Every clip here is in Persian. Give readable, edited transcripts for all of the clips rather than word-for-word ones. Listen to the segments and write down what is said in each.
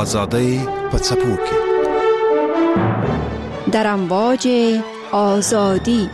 آزاده پڅپوکي در امواج آزادی.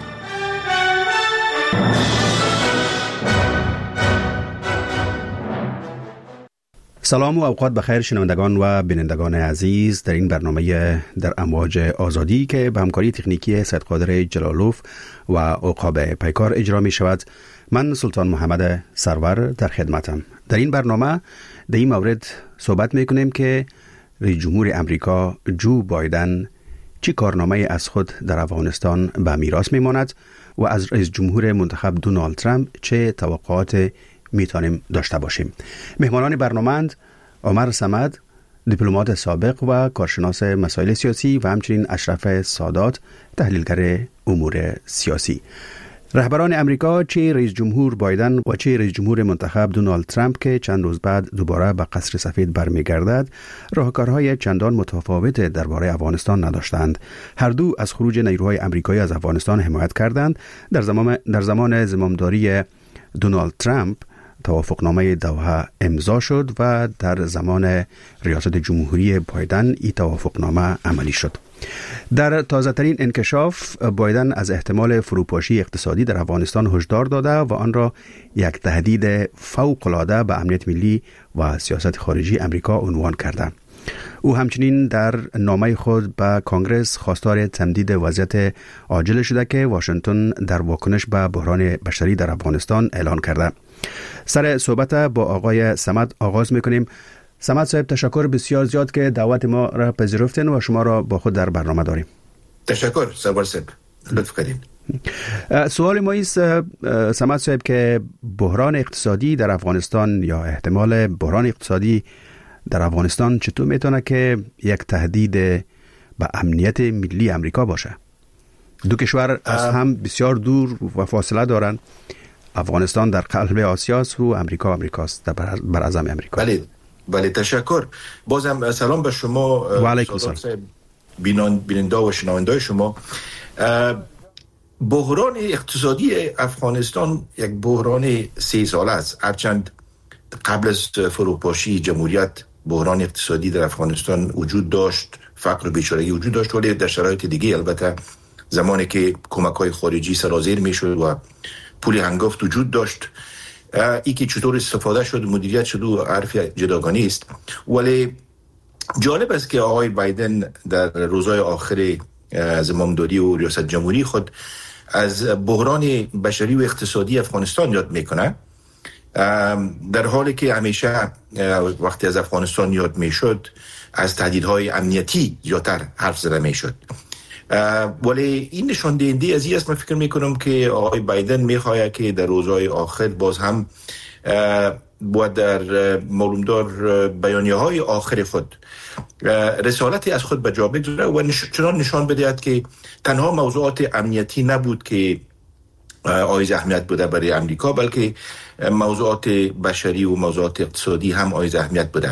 سلام و اوقات بخیر شنوندگان و بینندگان عزیز در این برنامه در امواج آزادی که به همکاری تکنیکی سید قادر جلالوف و عقاب پیکار اجرا می شود. من سلطان محمد سرور در خدمتم. در این برنامه در این مورد صحبت می کنیم که رئیس جمهور امریکا جو بایدن چی کارنامه از خود در افغانستان به میراث می ماند و از رئیس جمهور منتخب دونالد ترامپ چه توقعات می توانیم داشته باشیم. مهمانان برنامه عمر صمد، دیپلمات سابق و کارشناس مسائل سیاسی و همچنین اشرف سادات، تحلیلگر امور سیاسی. رهبران امریکا چه رئیس جمهور بایدن و چه رئیس جمهور منتخب دونالد ترامپ که چند روز بعد دوباره به قصر سفید برمیگردد راهکارهای چندان متفاوت درباره افغانستان نداشتند. هر دو از خروج نیروهای امریکایی از افغانستان حمایت کردند. در زمان زمامداری دونالد ترامپ توافقنامه دوحه امضا شد و در زمان ریاست جمهوری بایدن این توافقنامه عملی شد. در تازه ترین انکشاف بایدن از احتمال فروپاشی اقتصادی در افغانستان هشدار داده و آن را یک تهدید فوق‌العاده به امنیت ملی و سیاست خارجی امریکا عنوان کرده. او همچنین در نامه خود به کانگرس خواستار تمدید وضعیت عاجل شده که واشنگتن در واکنش به بحران بشری در افغانستان اعلان کرده. سر صحبت با آقای صمد آغاز میکنیم. صمد صاحب، تشکر بسیار زیاد که دعوت ما را پذیرفتین و شما را با خود در برنامه داریم. تشکر سرور صاحب، لطف کردین. سوال ما است صمد صاحب که بحران اقتصادی در افغانستان یا احتمال بحران اقتصادی در افغانستان چطور میتونه که یک تهدید به امنیت ملی امریکا باشه؟ دو کشور از هم بسیار دور و فاصله دارن. افغانستان در قلب آسیاست و امریکاست در براعظم امریکا. بله تشکر. بازم سلام به شما و علیکم سلام بیننده و شنونده شما. بحران اقتصادی افغانستان یک بحران 3 ساله است. هرچند قبل از فروپاشی جمهوریت بحران اقتصادی در افغانستان وجود داشت، فقر و بیچارگی وجود داشت، ولی در شرایط دیگه، البته زمانی که کمک‌های خارجی سرازیر میشد و پول هنگفت وجود داشت. ای که چطور استفاده شد مدیریت شد و حرف جداگانه است. ولی جالب است که آقای بایدن در روزهای آخر زمامداری و ریاست جمهوری خود از بحران بشری و اقتصادی افغانستان یاد میکنه، در حالی که همیشه وقتی از افغانستان یاد میشد از تهدیدهای امنیتی زیادتر حرف زده میشد. ولی این نشان دهنده از این است. من فکر میکنم که آقای بایدن میخواهد که در روزهای آخر باز هم باید در معلومدار بیانیه‌های آخر خود رسالتی از خود به جا بگذاره و چنان نشان بدهد که تنها موضوعات امنیتی نبود که آیز اهمیت بوده برای امریکا، بلکه موضوعات بشری و موضوعات اقتصادی هم آیز اهمیت بوده.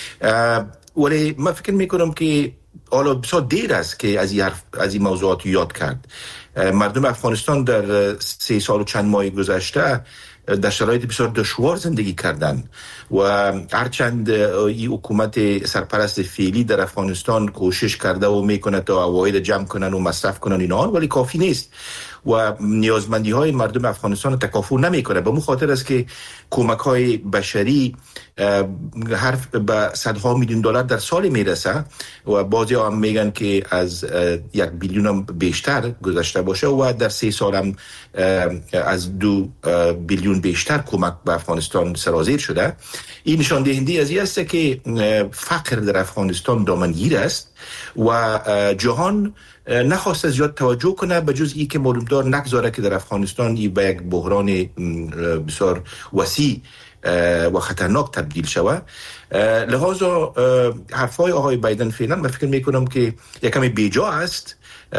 ولی من فکر میکنم که حالا بسیار دیر است که از این موضوعات یاد کرد. مردم افغانستان در 3 سال و چند ماه گذشته در شرایط بسیار دشوار زندگی کردند و هرچند این حکومت سرپرست فعلی در افغانستان کوشش کرده و میکنه تا عواید جمع کنن و مصرف کنن اینا، ولی کافی نیست و نیازمندی های مردم افغانستان تکافو نمیکنه. به اون خاطر است که کمک های بشری حرف به صدها میلیون دلار در سال میرسه و بعضی هم میگن که از 1 بیلیون هم بیشتر گذشته باشه و در 3 سال هم از 2 بیلیون بیشتر کمک به افغانستان سرازیر شده. این نشان دهنده از این است که فقر در افغانستان دامنگیر است و جهان نخواسته زیاد توجه کنه به جز این که معلومدار نگذاره که در افغانستان این به یک بحران بسیار وسیع و خطرناک تبدیل شود. لذا حرفای آقای بایدن فعلا من فکر میکنم که یکمی بیجا است،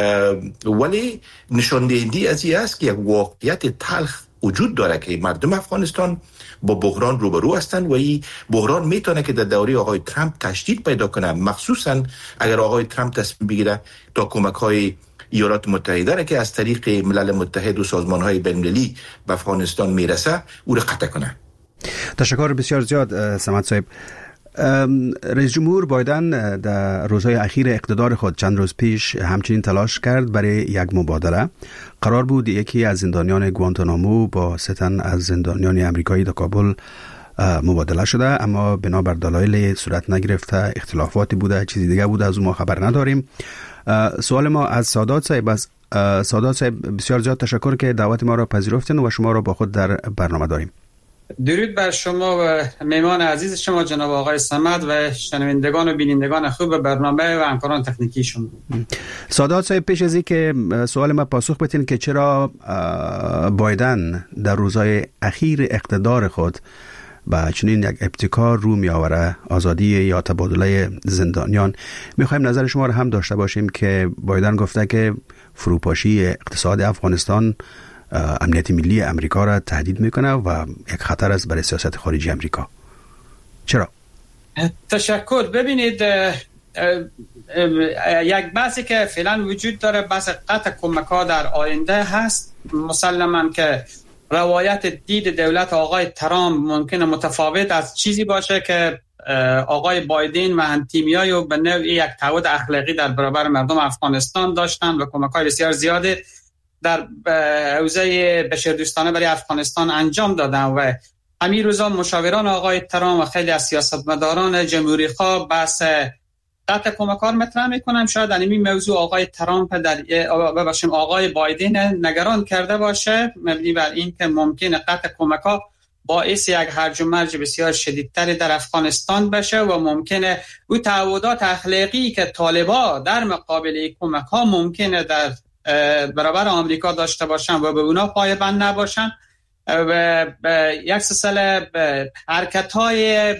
ولی نشان دهنده از این است که یک واقعیت تلخ وجود داره که مردم افغانستان با بحران روبرو هستند و این بحران میتونه که در دوره آقای ترامپ تشدید پیدا کنه، مخصوصا اگر آقای ترامپ تصمیم بگیره تا کمک‌های ایالات متحده را که از طریق ملل متحد و سازمان‌های بین‌المللی به افغانستان میرسه او را قطع کنه. تشکر بسیار زیاد صمد صاحب. رئیس جمهور بایدن در روزهای اخیر اقتدار خود چند روز پیش همچنین تلاش کرد برای یک مبادله. قرار بود یکی از زندانیان گوانتانامو با 3 تن از زندانیان امریکایی در کابل مبادله شده، اما بنابر دلایل صورت نگرفته، اختلافاتی بوده، چیزی دیگه بوده، از اون ما خبر نداریم. سوال ما از سادات صاحب است. سادات صاحب، بسیار زیاد تشکر که دعوت ما را پذیرفتین و شما را با خود در برنامه داریم. درود بر شما و مهمان عزیز شما جناب آقای صمد و شنوندگان و بینندگان خوب برنامه و همکاران تکنیکی شما. سادات صاحب، پیش از این که سوال ما پاسخ بدین که چرا بایدن در روزهای اخیر اقتدار خود با چنین یک ابتکار رو می آوره، آزادی یا تبادله زندانیان، میخوایم نظر شما را هم داشته باشیم که بایدن گفته که فروپاشی اقتصاد افغانستان امنیت ملی امریکا را تهدید میکنه و یک خطر است برای سیاست خارجی امریکا. چرا؟ تشکر. ببینید، یک بحثی که فعلا وجود داره بحث قطع کمک‌ها در آینده هست. مسلماً که روایت دید دولت آقای ترامپ ممکنه متفاوت از چیزی باشه که آقای بایدن و هم‌تیمی‌های و به نوعی یک تعهد اخلاقی در برابر مردم افغانستان داشتن و کمک‌های بسیار زیادی در حوزه بشردوستانه برای افغانستان انجام دادن و همین روزا مشاوران آقای ترامپ و خیلی از سیاستمداران جمهوری خواه بحث قطع کمک‌ها مطرح میکنن. شاید این موضوع آقای ترامپ آقای بایدن نگران کرده باشه، مبنی بر این که ممکنه قطع کمک‌ها باعث یک هرج و مرج بسیار شدیدتری در افغانستان بشه و ممکنه او تعهدات اخلاقی که طالبان در مقابل کمک‌ها ممکنه در برابر آمریکا داشته باشن و به اونا پایبند نباشن و یک سلسله حرکت‌های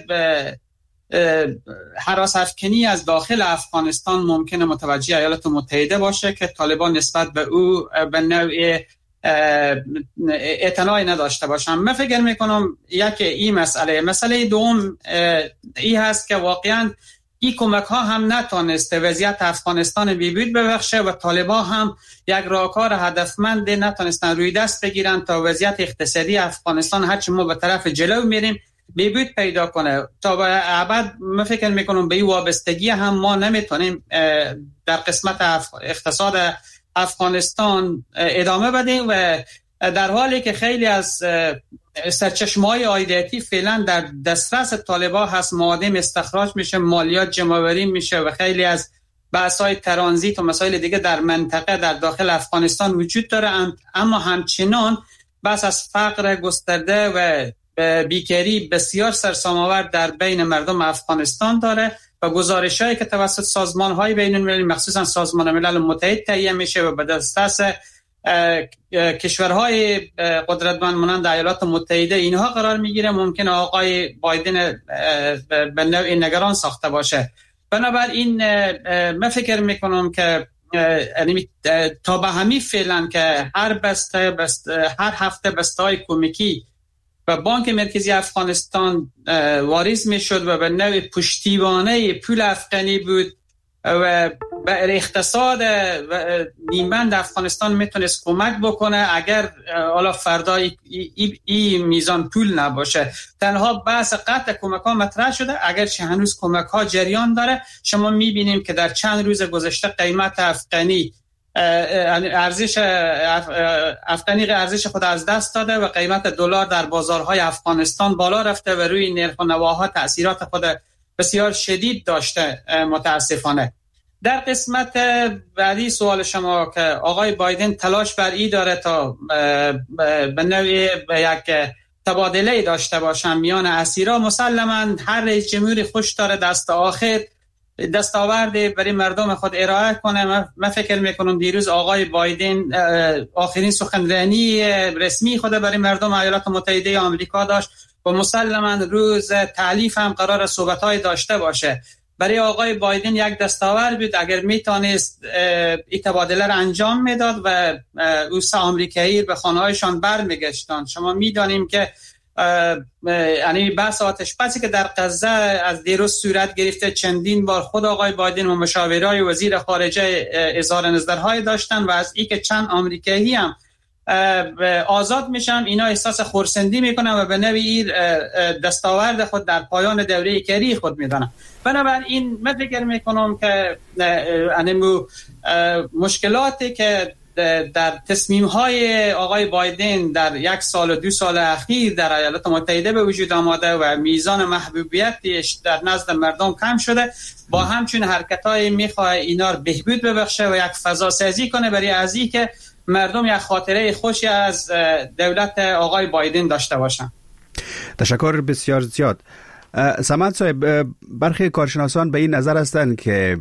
هراس افکنی از داخل افغانستان ممکنه متوجه ایالات متحده باشه که طالبان نسبت به او به نوع اعتنایی نداشته باشن. من فکر میکنم این مسئله دوم این هست که واقعاً این کمک ها هم نتونسته وضعیت افغانستان بیبود ببخشه و طالبان هم یک راهکار هدفمند نتونستن روی دست بگیرن تا وضعیت اقتصادی افغانستان هرچی ما به طرف جلو میریم بیبود پیدا کنه. تا به ابد من فکر میکنم به این وابستگی هم ما نمیتونیم در قسمت اقتصاد افغانستان ادامه بدیم و در حالی که خیلی از سرچشمه‌های عایداتی فعلا در دسترس طالبان هست، معادن استخراج میشه، مالیات جمع‌آوری میشه و خیلی از بحث‌های ترانزیت و مسائل دیگه در منطقه در داخل افغانستان وجود داره، اما همچنان بحث از فقر گسترده و بیکاری بسیار سرسام‌آور در بین مردم افغانستان داره و گزارش‌هایی که توسط سازمان‌های بین‌المللی مخصوصاً سازمان ملل متحد تهیه میشه و به دسترس کشورهای قدرتمند مانند ایالات متحده اینها قرار میگیره، ممکنه آقای بایدن به نوعی نگران ساخته باشه. بنابراین من فکر میکنم که تا به همین فعلا که هر هفته بسته‌های کمکی و بانک مرکزی افغانستان واریز میشد و به نوع پشتیبانه پول افغانی بود و به اقتصاد نیمبند افغانستان میتونست کمک بکنه اگر حالا فردا این میزان پول نباشه. تنها بحث قطع کمک ها مطرح شده، اگرچه هنوز کمک ها جریان داره. شما میبینیم که در چند روز گذشته قیمت افغانی ارزش خود از دست داده و قیمت دلار در بازارهای افغانستان بالا رفته و روی نرخ و نواها تأثیرات خود بسیار شدید داشته متاسفانه. در قسمت بعدی سوال شما که آقای بایدن تلاش بر این داره تا به نوعی یک تبادله داشته باشن میان اسیرا، مسلماً هر رئیس جمهوری خوش داره دستاورد برای مردم خود ارائه کنه. من فکر میکنم دیروز آقای بایدن آخرین سخنرانی رسمی خود برای مردم ایالات متحده آمریکا داشت و مسلماً روز تعلیف هم قرار صحبت‌های داشته باشه. برای آقای بایدن یک دستاورد بود اگر میتونست این تبادله را انجام میداد و روس آمریکایی به خانه‌هایشان برمیگشتند. شما میدانیم که یعنی بحث آتش بسی که در غزه از دیروز صورت گرفته، چندین بار خود آقای بایدن و مشاورای وزیر خارجه اظهار نظرهای داشتن و از اینکه چند آمریکایی هم آزاد میشن، اینا احساس خرسندی میکنن و به نوعی دستاورد خود در پایان دوره کری خود میدانن. بنابراین من فکر میکنم که مشکلاتی که در تصمیم‌های آقای بایدن در 1 سال و 2 سال اخیر در ایالات متحده به وجود آمده و میزان محبوبیتش در نزد مردم کم شده، با همچون حرکت‌های میخواه اینا رو بهبود ببخشه و یک فضا سازی کنه برای از این که مردم یک خاطره خوشی از دولت آقای بایدن داشته باشن. تشکر بسیار زیاد. سمت صاحب، برخی کارشناسان به این نظر هستند که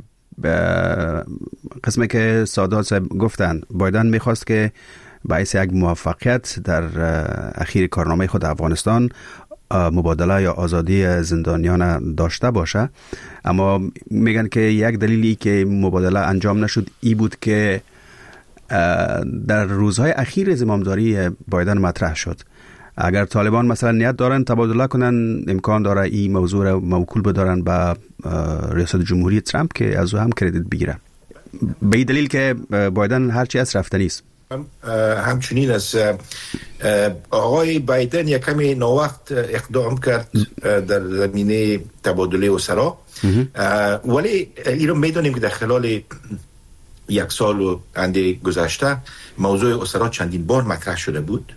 قسمی که سادات صاحب گفتند بایدن میخواست که باعث یک موفقیت در اخیر کارنامه خود افغانستان مبادله یا آزادی زندانیان داشته باشه، اما میگن که یک دلیلی که مبادله انجام نشد ای بود که در روزهای اخیر زمامداری بایدن مطرح شد. اگر طالبان مثلا نیت دارن تبادله کنن، امکان داره این موضوع را موکول بدارن به ریاست جمهوری ترامپ که از او هم کردیت بگیرن، به این دلیل که بایدن هرچی از رفتنی است. همچنین از آقای بایدن یک کمی ناوقت اقدام کرد در زمینه تبادله اسرا، ولی این رو میدونیم که در خلال 1 سال و اندی گذشته موضوع اسرا چندین بار مطرح شده بود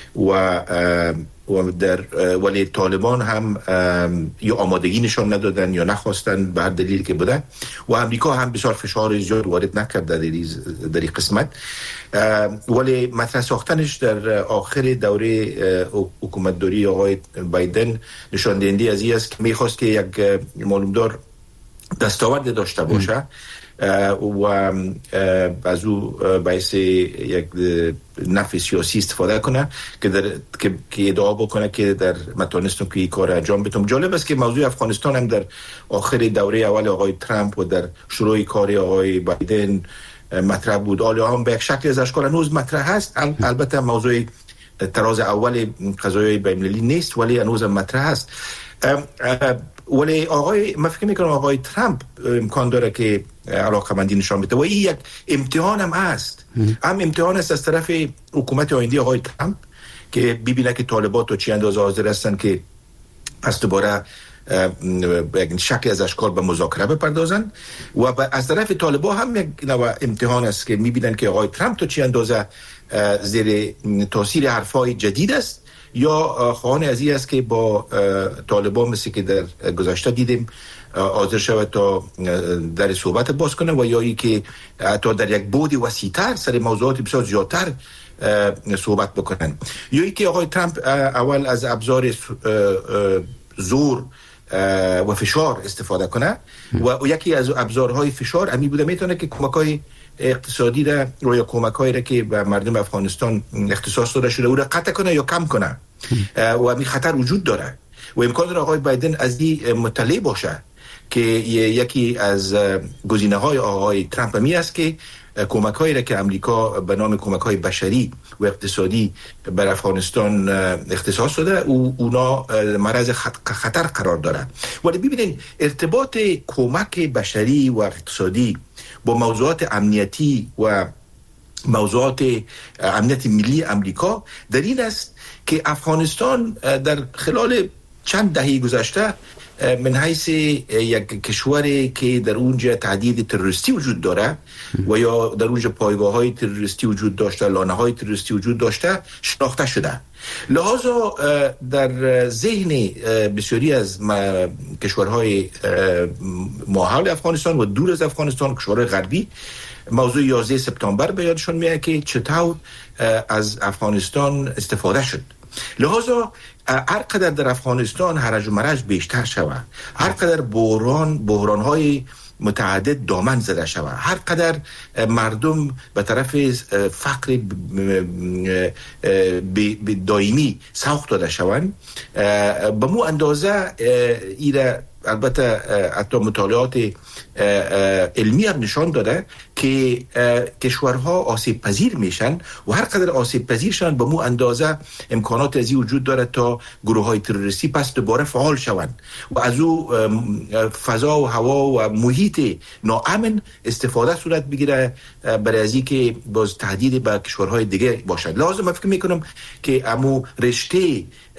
و در ولی طالبان هم یا آمادگی نشان ندادن یا نخواستن به هر دلیلی که بوده و امریکا هم بسیار فشار زیاد وارد نکرد در این قسمت، ولی مطرح ساختنش در آخر دوره حکومتداری آقای بایدن نشان دهنده از این است که میخواست که یک معلومدار دستاورد داشته باشه و از او باعث یک نفع سیاسی استفاده کنه که ادعا بکنه که در متانستم که این کار انجام بدم. جالب است که موضوع افغانستان هم در آخر دوره اول آقای ترامپ و در شروع کار آقای بایدن مطرح بود، حالا هم به یک شکل از اشکال هنوز مطرح هست. البته موضوع تراز اول قضایای بین‌المللی نیست ولی هنوز مطرح هست. ولی من فکر میکنم آقای ترامپ امکان داره که علاقمندی نشان بده و این یک امتحان هم هست. هم امتحان است از طرف حکومت آینده آقای ترامپ که ببینه که طالبات و چی اندازه حاضر هستن که پس دوباره یک شکل از اشکال به مذاکره بپردازن و از طرف طالبا هم یک نوع امتحان است که میبینن که آقای ترامپ تو چی اندازه زیر تاثیر حرفای جدید است یا خواهان از این است که با طالبان مثل که در گذشته دیدیم حاضر شود تا در صحبت باز کنه و یا ای که تا در یک بعد وسیع‌تر سر موضوعات بسیار زیادتر صحبت بکنن، یا ای که آقای ترامپ اول از ابزار زور و فشار استفاده کنه و یکی از ابزارهای فشار امی بوده میتونه که کمک‌های اقتصادی را یا کمک‌هایی را که به مردم افغانستان اختصاص داده شده او را قطع کنه یا کم کنه و همین خطر وجود داره و امکان داره آقای بایدن از این مطلع باشه که یکی از گزینه‌های آقای ترامپ می است که کمک‌هایی را که امریکا به نام کمک‌های بشری و اقتصادی بر افغانستان اختصاص داده اونا معرض خطر قرار داره. ولی ببینید ارتباط کمک بشری و اقتصادی با موضوعات امنیتی و موضوعات امنیت ملی امریکا در این است که افغانستان در خلال چند دهه گذشته من حیث یک کشوری که در اونجا تهدید تروریستی وجود داره و یا در اونجا پایگاه‌های تروریستی وجود داشته، لانه‌های تروریستی وجود داشته شناخته شده. لذا در ذهن بسیاری از کشورهای ماحول افغانستان و دور از افغانستان، کشورهای غربی، موضوع 11 سپتامبر به یادشون میاد که چطور از افغانستان استفاده شد. لذا هر قدر در افغانستان هرج و مرج بیشتر شود، هر قدر بحران‌های متعدد دامن زده شود، هر قدر مردم به طرف فقر دائمی سوق داده شوند، به مو اندازه ایره البته حتی مطالعات علمی هم نشان داده که کشورها آسیب پذیر میشن و هر قدر آسیب پذیر شن به مو اندازه امکانات ازی وجود داره تا گروه های تروریستی پس دوباره فعال شوند و از او فضا و هوا و محیط ناامن استفاده صورت بگیره برای ازی که باز تهدید به کشورهای دیگه باشد. لازم فکر میکنم که امو رشته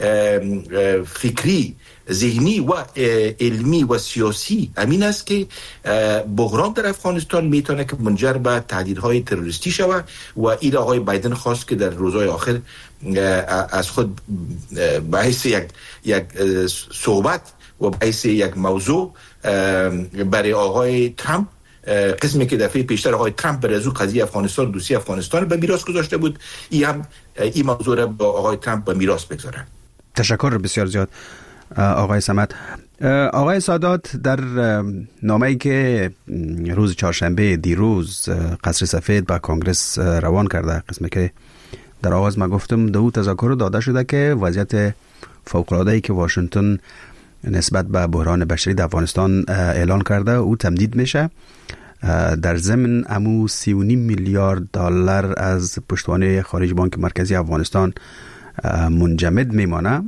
فکری، ذهنی و علمی و سیاسی امین است که بحران در افغانستان میتونه که منجر به تهدیدهای تروریستی شود و این آقای بایدن خواست که در روزهای آخر از خود به حیث یک صحبت و به حیث یک موضوع برای آقای ترامپ، قسمی که دفعه پیشتر آقای ترامپ برای از قضیه افغانستان، دوستی افغانستان به میراث گذاشته بود، این موضوع را با آقای ترامپ به میراث بگذاره. تشکر بسیار زیاد آقای صمد. آقای سادات، در نامه‌ای که روز چهارشنبه دیروز قصر سفید به کنگرس روان کرده، قسمی که در آغاز ما گفتم دو تذکر داده شده که وضعیت فوق‌العاده‌ای که واشنگتن نسبت به بحران بشری در افغانستان اعلان کرده او تمدید میشه. در ضمن امو 3.5 میلیارد دلار از پشتوانه خارج بانک مرکزی افغانستان منجمد میمانه.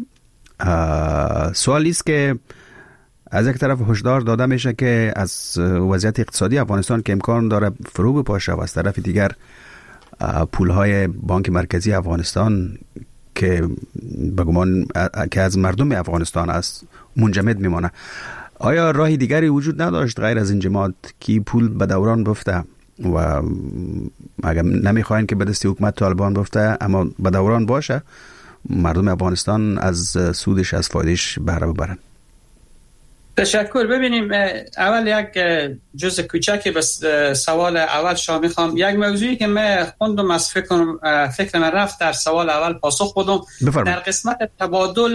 سوالی است که از یک طرف هشدار داده میشه که از وضعیت اقتصادی افغانستان که امکان داره فرو بپاشه و از طرف دیگر پولهای بانک مرکزی افغانستان که بگمان که از مردم افغانستان است منجمد میمانه. آیا راهی دیگری وجود نداشت غیر از انجماد که پول به دوران بفته و اگر نمیخواین که به دست حکومت طالبان بفته اما به دوران باشه، مردم افغانستان از سودش، از فایدهش بهره ببرن؟ تشکر. ببینیم اول یک جزء کوچکی بس سوال اول شما میخوام. یک موضوعی که من خوندم از فکر من رفت در سوال اول پاسخ بدم. در قسمت تبادل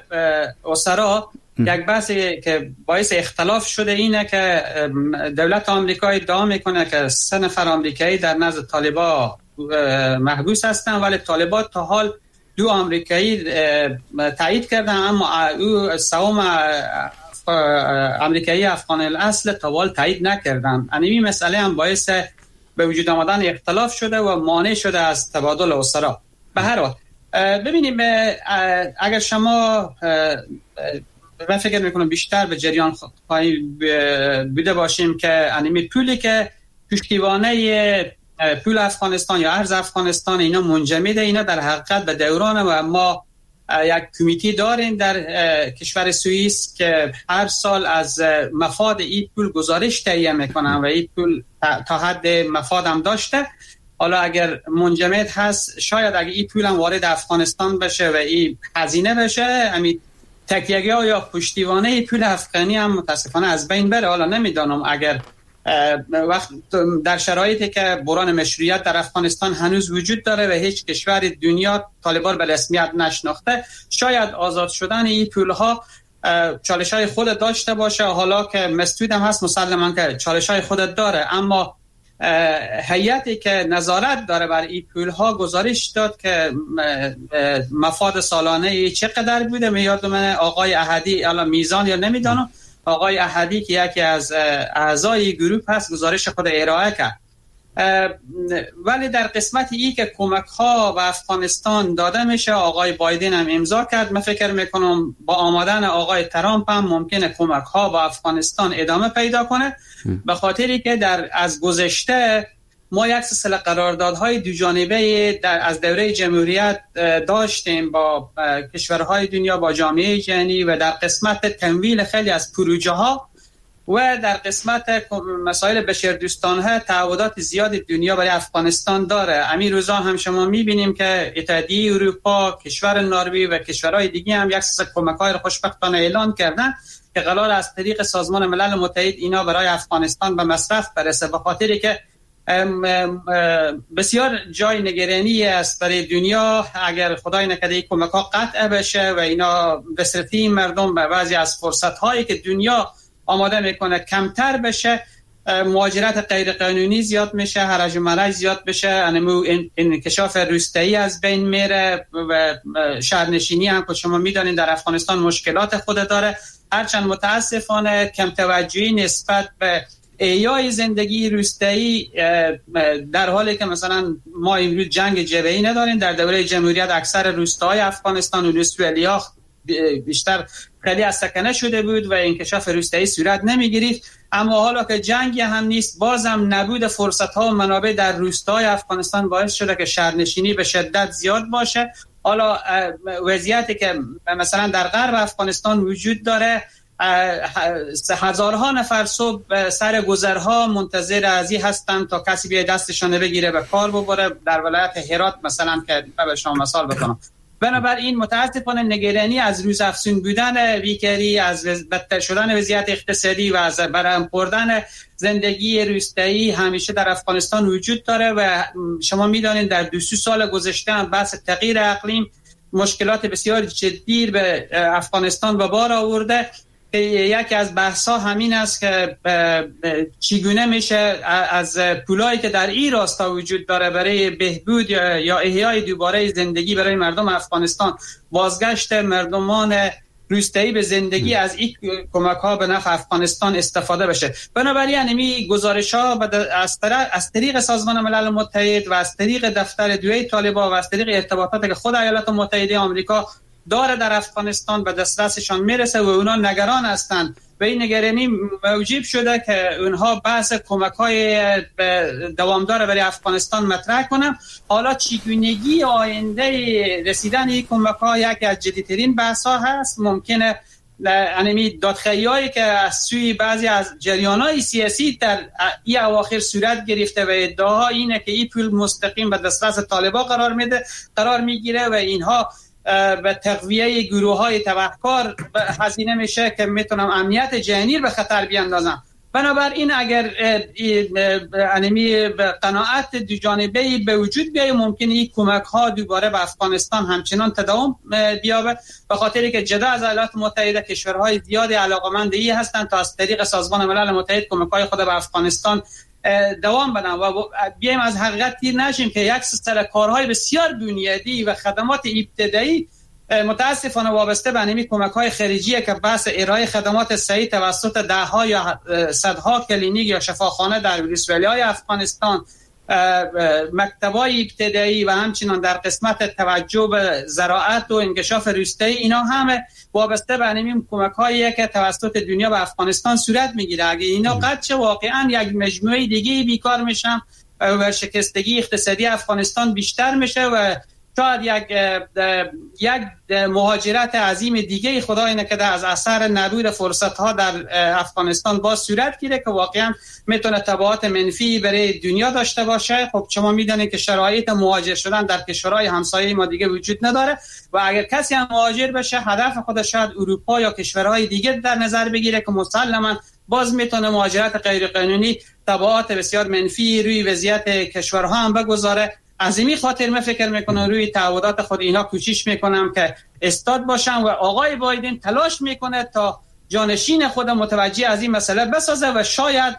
اسرا یک بحثی که باعث اختلاف شده اینه که دولت آمریکا ادعا میکنه که 3 نفر آمریکایی در نزد طالبان محبوس هستن، ولی طالبان تا حال 2 آمریکایی تایید کردن، اما او سوم آمریکایی افغان الاصل تا حال تایید نکردن. این مسئله هم باعث به وجود آمدن اختلاف شده و مانع شده از تبادل اسرا. به هر حال ببینیم اگر شما، من فکر میکنم بیشتر به جریان بوده باشیم که انیمی پولی که پشتیبانه پول افغانستان یا ارز افغانستان اینا منجمده، اینا در حقیقت به دوران و ما یک کمیته داریم در کشور سوئیس که هر سال از مفاد این پول گزارش تهیه میکنن و این پول تا حد مفاد هم داشته. حالا اگر منجمد هست، شاید اگر این پول هم وارد افغانستان بشه و این هزینه بشه، همین تکیه‌گی ها یا پشتیبانه پول افغانی هم متاسفانه از بین بره. حالا نمیدانم اگر وقت در شرایطی که بحران مشروعیت در افغانستان هنوز وجود داره و هیچ کشور دنیا طالبان به رسمیت نشناخته، شاید آزاد شدن این پول‌ها چالش‌های خود داشته باشه. حالا که مسدود هم هست مسلماً که چالش‌های خود داره، اما هیئتی که نظارت داره بر این پول‌ها گزارش داد که مفاد سالانه چقدر بوده. میادم آقای احدی، الان میزان یا نمیدانم، آقای احدی که یکی از اعضای گروه هست گزارش خود ارائه کرد. ولی در قسمت ای که کمک ها به افغانستان داده میشه، آقای بایدن هم امضا کرد. من فکر میکنم با آمدن آقای ترامپ هم ممکنه کمک ها به افغانستان ادامه پیدا کنه، به خاطری که از گذشته ما یک سلسله قراردادهای دو جانبه از دوره جمهوریت داشتیم با کشورهای دنیا، با جامعه جهانی، و در قسمت تمویل خیلی از پروژه ها و در قسمت مسائل بشردوستانه تعهدات زیاد دنیا برای افغانستان داره. همین روزا هم شما میبینیم که اتحادیه اروپا، کشور نروژ و کشورهای دیگه هم یک سری کمک‌های خوشبختانه اعلان کردن که قرار از طریق سازمان ملل متحد اینا برای افغانستان به مصرف برسه، به خاطری که بسیار جای نگرانی است برای دنیا اگر خدای نکرده این کمک‌ها قطع بشه و اینا بسرتی مردم به بعضی از فرصت‌هایی که دنیا آماده میکنه کمتر بشه، مهاجرت غیر قانونی زیاد میشه، هرج و مرج زیاد بشه، انکشاف روستایی از بین میره و شهرنشینی هم که شما میدونین در افغانستان مشکلات خود داره. هرچند متاسفانه کم توجهی نسبت به احیای زندگی روستایی، در حالی که مثلا ما امروز جنگ جبهه‌ای نداریم. در دوره جمهوریت اکثر روستاهای افغانستان و ولسوالی‌ها بیشتر خیلی از سکنه شده بود و انکشاف روستایی صورت نمی‌گرفت. اما حالا که جنگی هم نیست، بازم نبود فرصت‌ها و منابع در روستاهای افغانستان باعث شده که شهرنشینی به شدت زیاد باشه. حالا وضعیتی که مثلا در غرب افغانستان وجود داره، هزارها نفر صبح سر گذرها منتظر ازی هستند تا کسی بیاد دستشان بگیره و کار ببره. در ولایت هرات مثلا که به شما مثال بکنم. بنابراین متاسفانه نگرانی از روز افزون بودن بیکاری، از بدتر شدن وضعیت اقتصادی و از برهم خوردن زندگی روستایی همیشه در افغانستان وجود داره و شما میدانید در 2 سال گذشته هم بحث تغییر اقلیم مشکلات بسیار جدی به افغانستان به بار آورده. یکی از بحث‌ها همین است که چگونه میشه از پولایی که در این راستا وجود داره برای بهبود یا احیای دوباره زندگی برای مردم افغانستان، بازگشت مردمان روستایی به زندگی از این کمک‌ها به نفع افغانستان استفاده بشه. بنابراین این گزارش‌ها از طریق سازمان ملل متحد و از طریق دفتر دوی طالبان و از طریق ارتباطاتی که خود ایالات متحده آمریکا داره در افغانستان به دسترسشان میرسه و اونا نگران هستند و این نگرانی موجب شده که اونها بحث کمک‌های دوامدار برای افغانستان مطرح کنن. حالا چگونگی آینده رسیدن این کمک‌ها یکی از جدی‌ترین بحث‌ها هست. ممکنه انمی دادخواهی‌هایی که از سوی بعضی از جریان‌های سیاسی در این اواخر صورت گرفته و ادعاها اینه که این پول مستقیم به دسترس طالبان قرار میگیره و اینها به تقویه گروه‌های تبهکار هزینه میشه که میتونم امنیت جهانی به خطر بیاندازم. بنابراین اگر انمی قناعت دو جانبه‌ای به وجود بیاید، ممکنه این کمک‌ها دوباره به افغانستان همچنان تداوم بیابه، به خاطری که جدا از ایالات متحده کشورهای زیادی علاقه‌مند هستند تا از طریق سازمان ملل متحد کمک‌های خود به افغانستان دوام بدن و بیایم از حقیقت تیر نشیم که یک سلسله کارهای بسیار بنیادی و خدمات ابتدایی متاسفانه وابسته به همین کمک‌های خارجی که بحث ارائه خدمات صحی توسط ده‌ها یا صدها کلینیک یا شفاخانه در ولسوالی‌های افغانستان، مکتب‌های ابتدایی و همچنین در قسمت توجه به زراعت و انکشاف روستایی، اینا همه وابسته به همین کمک‌هایی که توسط دنیا به افغانستان صورت می‌گیره. اگه اینا قطع واقعاً یک مجموعه دیگه بیکار میشن و شکستگی اقتصادی افغانستان بیشتر میشه و شاید یک مهاجرت عظیم دیگه خدا اینه که از اثر نبود فرصت‌ها در افغانستان باز صورت گیره که واقعا میتونه تبعات منفی برای دنیا داشته باشه. خب شما میدونید که شرایط مهاجر شدن در کشورهای همسایه ما دیگه وجود نداره و اگر کسی هم مهاجر بشه هدف خودش شاید اروپا یا کشورهای دیگه در نظر بگیره که مسلماً باز میتونه مهاجرت غیر قانونی تبعات بسیار منفی روی وضعیت کشورها هم بگذاره. از این خاطر من فکر میکنم روی تعهدات خود اینا کوشش میکنم که استاد باشم و آقای بایدن تلاش میکنه تا جانشین خود متوجه از این مسئله بسازه و شاید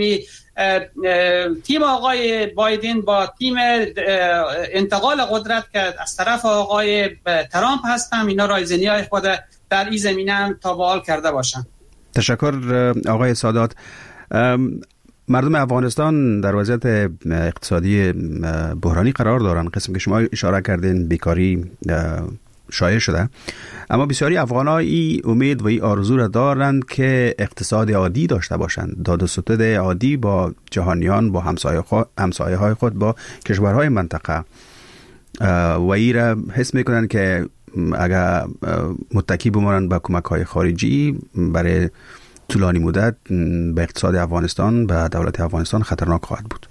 تیم آقای بایدن با تیم انتقال قدرت که از طرف آقای ترامپ هستن اینا رایزنی‌های خود در این زمینه هم تابعال کرده باشن. تشکر آقای سادات. مردم افغانستان در وضعیت اقتصادی بحرانی قرار دارند. قسم که شما اشاره کردین بیکاری شایع شده، اما بسیاری افغان‌ها این امید و این آرزو را دارند که اقتصاد عادی داشته باشند، داد و ستد عادی با جهانیان، با همسایه‌های خود، با کشورهای منطقه و این را حس میکنند که اگر متکی بمانند به کمک‌های خارجی برای طولانی مدت به اقتصاد افغانستان، به دولت افغانستان خطرناک خواهد بود.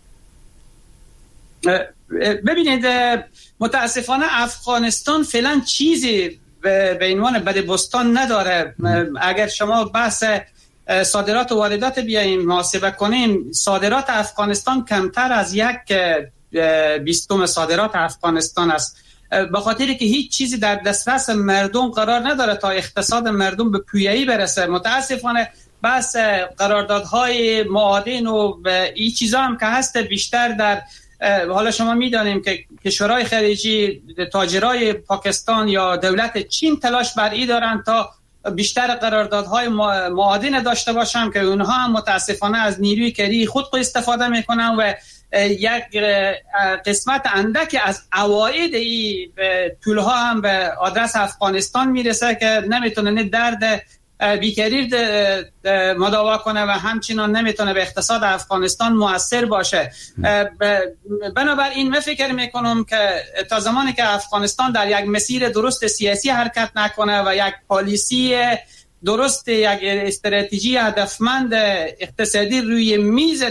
ببینید متاسفانه افغانستان فعلا چیزی به عنوان بدبستان نداره. اگر شما بحث صادرات و واردات بیاییم محاسبه کنیم، صادرات افغانستان کمتر از 1/20 صادرات افغانستان است، به خاطری که هیچ چیزی در دسترس مردم قرار نداره تا اقتصاد مردم به پویایی برسه. متاسفانه بحث قراردادهای معادن و این چیزا هم که هست بیشتر در حالا شما میدانیم که کشورهای خلیجی، تاجرای پاکستان یا دولت چین تلاش بر این دارن تا بیشتر قراردادهای معادن داشته باشم که اونها هم متاسفانه از نیروی کری خود استفاده میکنن و یک قسمت اندک از عواید این پولها هم به آدرس افغانستان میرسه که نمیتونه درد بیکاری مداوا کنه و همچنان نمیتونه به اقتصاد افغانستان مؤثر باشه. بنابراین من فکر میکنم که تا زمانی که افغانستان در یک مسیر درست سیاسی حرکت نکنه و یک پالیسی درست، یک استراتژی هدفمند اقتصادی روی میز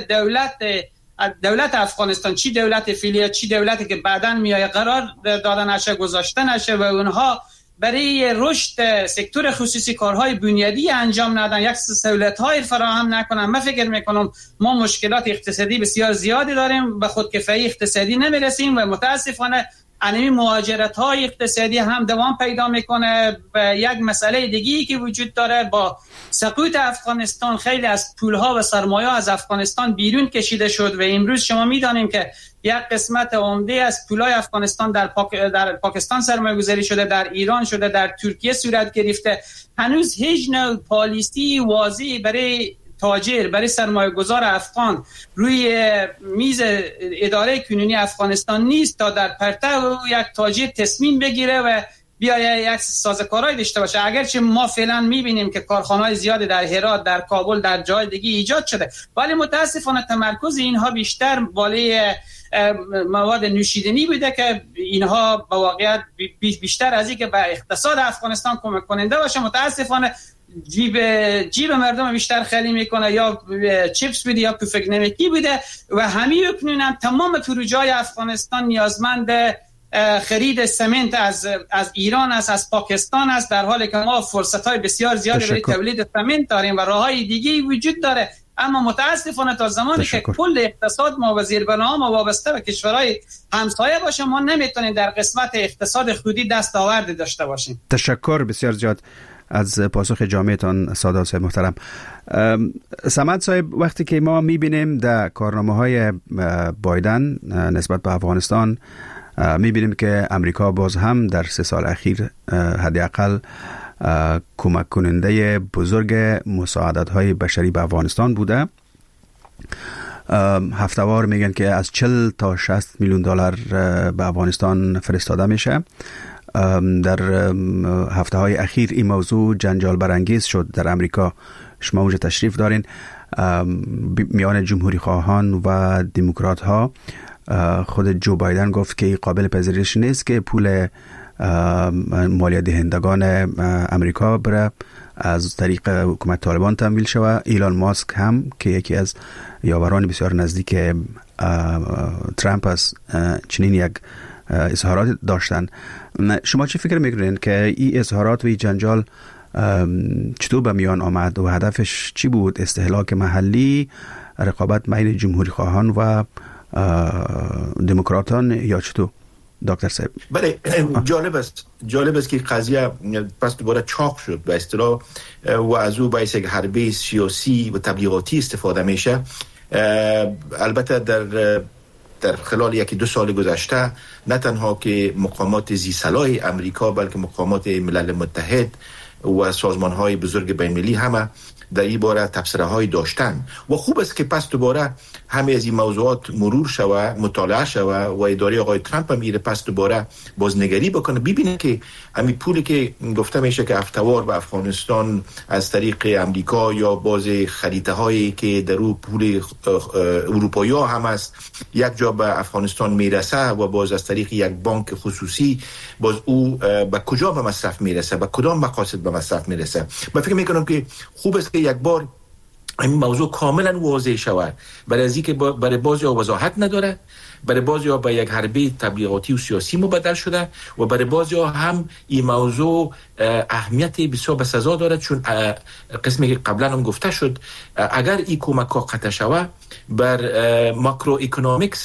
دولت افغانستان، چی دولت فعلی چی دولتی که بعداً میای قرار داده نشه، گذاشته نشه و اونها برای رشد سکتور خصوصی کارهای بنیادی انجام ندن، یک سهولت‌های فراهم نکنن، من فکر میکنم ما مشکلات اقتصادی بسیار زیادی داریم، به خودکفایی اقتصادی نمیرسیم و متاسفانه انمی مهاجرت‌های اقتصادی هم دوام پیدا میکنه. و یک مسئله دیگه‌ای که وجود داره، با سقوط افغانستان خیلی از پول‌ها و سرمایه از افغانستان بیرون کشیده شد و امروز شما می‌دانیم که یک قسمت عمده از پولای افغانستان در پاکستان سرمایه گذاری شده، در ایران شده، در ترکیه صورت گرفته. هنوز هیچ نوع پالیسی واضحی برای تاجر، برای سرمایه گذار افغان روی میز اداره کنونی افغانستان نیست تا در پرتو یک تاجر تصمیم بگیره و بیایه یک سازوکارهای داشته باشه. اگرچه ما فعلا میبینیم که کارخانه‌های زیادی در هرات، در کابل، در جای دیگه ایجاد شده، ولی متاسفانه تمرکز اینها بیشتر بالای مواد نوشیدنی بوده که اینها به واقعیت بیشتر از این که به اقتصاد افغانستان کمک کننده باشه، متاسفانه جیب مردم بیشتر خالی میکنه، یا چیپس بوده یا پوفک نمکی بوده و همین اکنون تمام پروژه‌های افغانستان نیازمند خرید سمنت از ایران است، از پاکستان است، در حالی که ما فرصت‌های بسیار زیادی برای تولید سمنت داریم و راه‌های دیگه‌ای وجود داره. اما متاسفانه تا زمانی که کل اقتصاد ما و زیربناها ما وابسته به کشورهای همسایه باشه، ما نمیتونیم در قسمت اقتصاد خودی دستاوردی داشته باشیم. تشکر بسیار زیاد از پاسخ جامعتان سادات صاحب محترم. صمد صاحب، وقتی که ما میبینیم در کارنامه‌های بایدن نسبت به افغانستان، میبینیم که امریکا باز هم در 3 سال اخیر حداقل کمک کننده بزرگ مساعدت‌های بشری به افغانستان بوده. هفته‌وار میگن که از 40 تا 60 میلیون دلار به افغانستان فرستاده میشه. در هفته‌های اخیر این موضوع جنجال برانگیز شد در امریکا. شما اونجا تشریف دارین. میان جمهوری خواهان و دموکرات ها، خود جو بایدن گفت که قابل پذیرش نیست که پول مالیات دهندگان امریکا بره از طریق حکومت طالبان تمویل شود. ایلان ماسک هم که یکی از یاوران بسیار نزدیک ترامپ است، چنین یک اظهارات داشتن. شما چه فکر میکنین که این اظهارات و این جنجال چطور به میان آمد و هدفش چی بود؟ استهلاک محلی، رقابت بین جمهوری خواهان و دموکراتان یا چطور دکتر صاحب؟ بله، جالب است که قضیه پس دوباره چاق شد به اصطلاح و از او باعث یک حربه سیاسی و تبلیغاتی استفاده میشه. البته در خلال 1-2 سال گذشته نه تنها که مقامات ذی‌صلاح امریکا بلکه مقامات ملل متحد و سازمان‌های بزرگ بین‌المللی همه در این باره تبصره‌های داشتن و خوب است که پس دوباره همه از این موضوعات مرور شود، مطالعه شود و اداره آقای ترامپ هم میره پس دوباره بازنگری بکنه، ببینه که همین پولی که گفته میشه که هفته‌وار به افغانستان از طریق امریکا یا باز خریده‌هایی که در او پول اروپایی‌ها هم است یک جا به افغانستان میرسه و باز از طریق یک بانک خصوصی باز او به کجا به مصرف میرسه، به کدام مقاصد به مصرف میرسه. من فکر میکنم که خوب است که یک بار این موضوع کاملا واضح شود، برای از اینکه برای بعضی‌ها وضاحت نداره، برای بعضی‌ها به یک حربه تبلیغاتی و سیاسی مبدل شده و برای بعضی‌ها هم این موضوع اهمیت بسیار بسزا داره، چون قسمی که قبلا هم گفته شد اگر این کمک‌ها قطع شود بر ماکرو اکونومیکس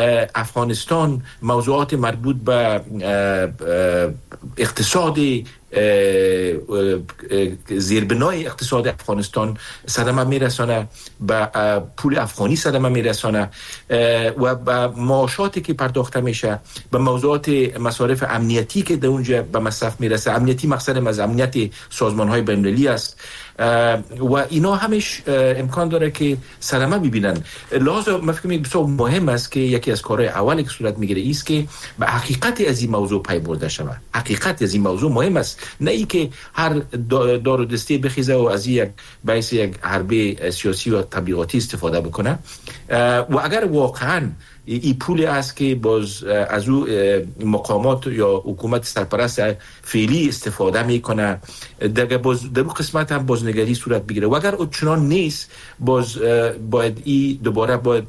افغانستان، موضوعات مربوط به اقتصاد زیربنای اقتصاد افغانستان صدمه میرسانه، به پول افغانی صدمه میرسانه و به معاشاتی که پرداخته میشه، به موضوعات مصارف امنیتی که در اونجا به مصرف میرسه. امنیتی مقصد از امنیت سازمان‌های بین‌المللی است و اینا همش امکان داره که صدمه ببینن. لازم من فکر می‌کنم بسیار مهم است که یکی از کارهای اولی که صورت میگیره است که به حقیقت از این موضوع پی برده شود. حقیقت از این موضوع مهم است، نه ای که هر دار و دسته بخیزه و از یک باعث یک حربه سیاسی و تبلیغاتی استفاده بکنه. و اگر واقعاً این پول است که باز از او مقامات یا حکومت سرپرست فعلی استفاده میکنه، در اون قسمت هم بازنگری صورت بگیره و اگر چنان نیست باز باید این دوباره باید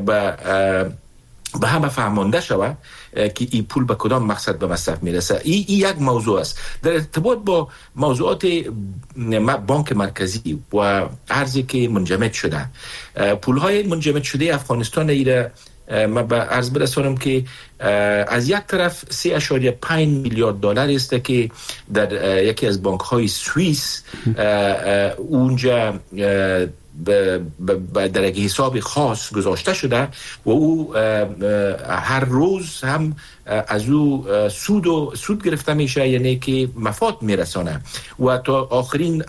به همه فهمانده شود که این پول به کدام مقصد به مصرف میرسه. این یک موضوع است. در ارتباط با موضوعات بانک مرکزی و ارزی که منجمد شده، پولهای منجمد شده افغانستان ایره من به عرض برسانم که از یک طرف 3.5 میلیارد دلار است که در یکی از بانک های سوئیس اونجا در یک حساب خاص گذاشته شده و او هر روز هم از او سود گرفته میشه، یعنی که مفاد میرسانه و تا آخرین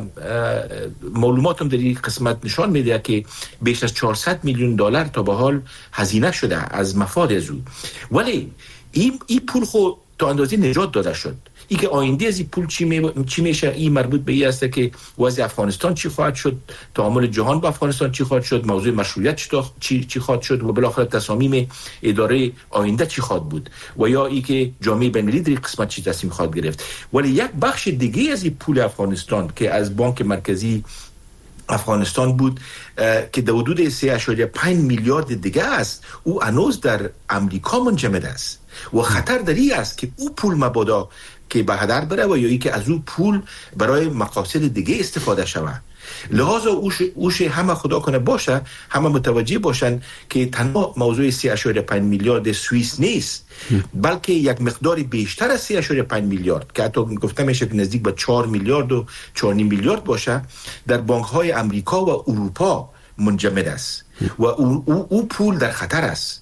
معلوماتم در این قسمت نشان میده که بیش از 400 میلیون دلار تا به حال هزینه شده از مفاد از او. ولی این پول خود تا اندازه نجات داده شد. این که آینده از این پول چی میشه، این مربوط به این است که وضع افغانستان چی خواهد شد، تعامل جهان با افغانستان چی خواهد شد، موضوع مشروعیت چی خواهد شد و بالاخره تصامیم اداره آینده چی خواهد بود و یا این که جامعه بین‌المللی در این قسمت چی تصمیم خواهد گرفت. ولی یک بخش دیگه از این پول افغانستان که از بانک مرکزی افغانستان بود که در حدود 3.5 میلیارد دیگه است، او هنوز در امریکا منجمد است و خطر در این است که او پول مبادا که به هدر بره و یا ای که از او پول برای مقاصد دیگه استفاده شود. لحاظا اوش همه خدا کنه باشه، همه متوجه باشن که تنها موضوع 3.5 میلیارد سوئیس نیست، بلکه یک مقدار بیشتر از 3.5 میلیارد که حتی گفته میشه که نزدیک به 4 میلیارد و 4.5 میلیارد باشه در بانک های امریکا و اروپا منجمد است و او پول در خطر است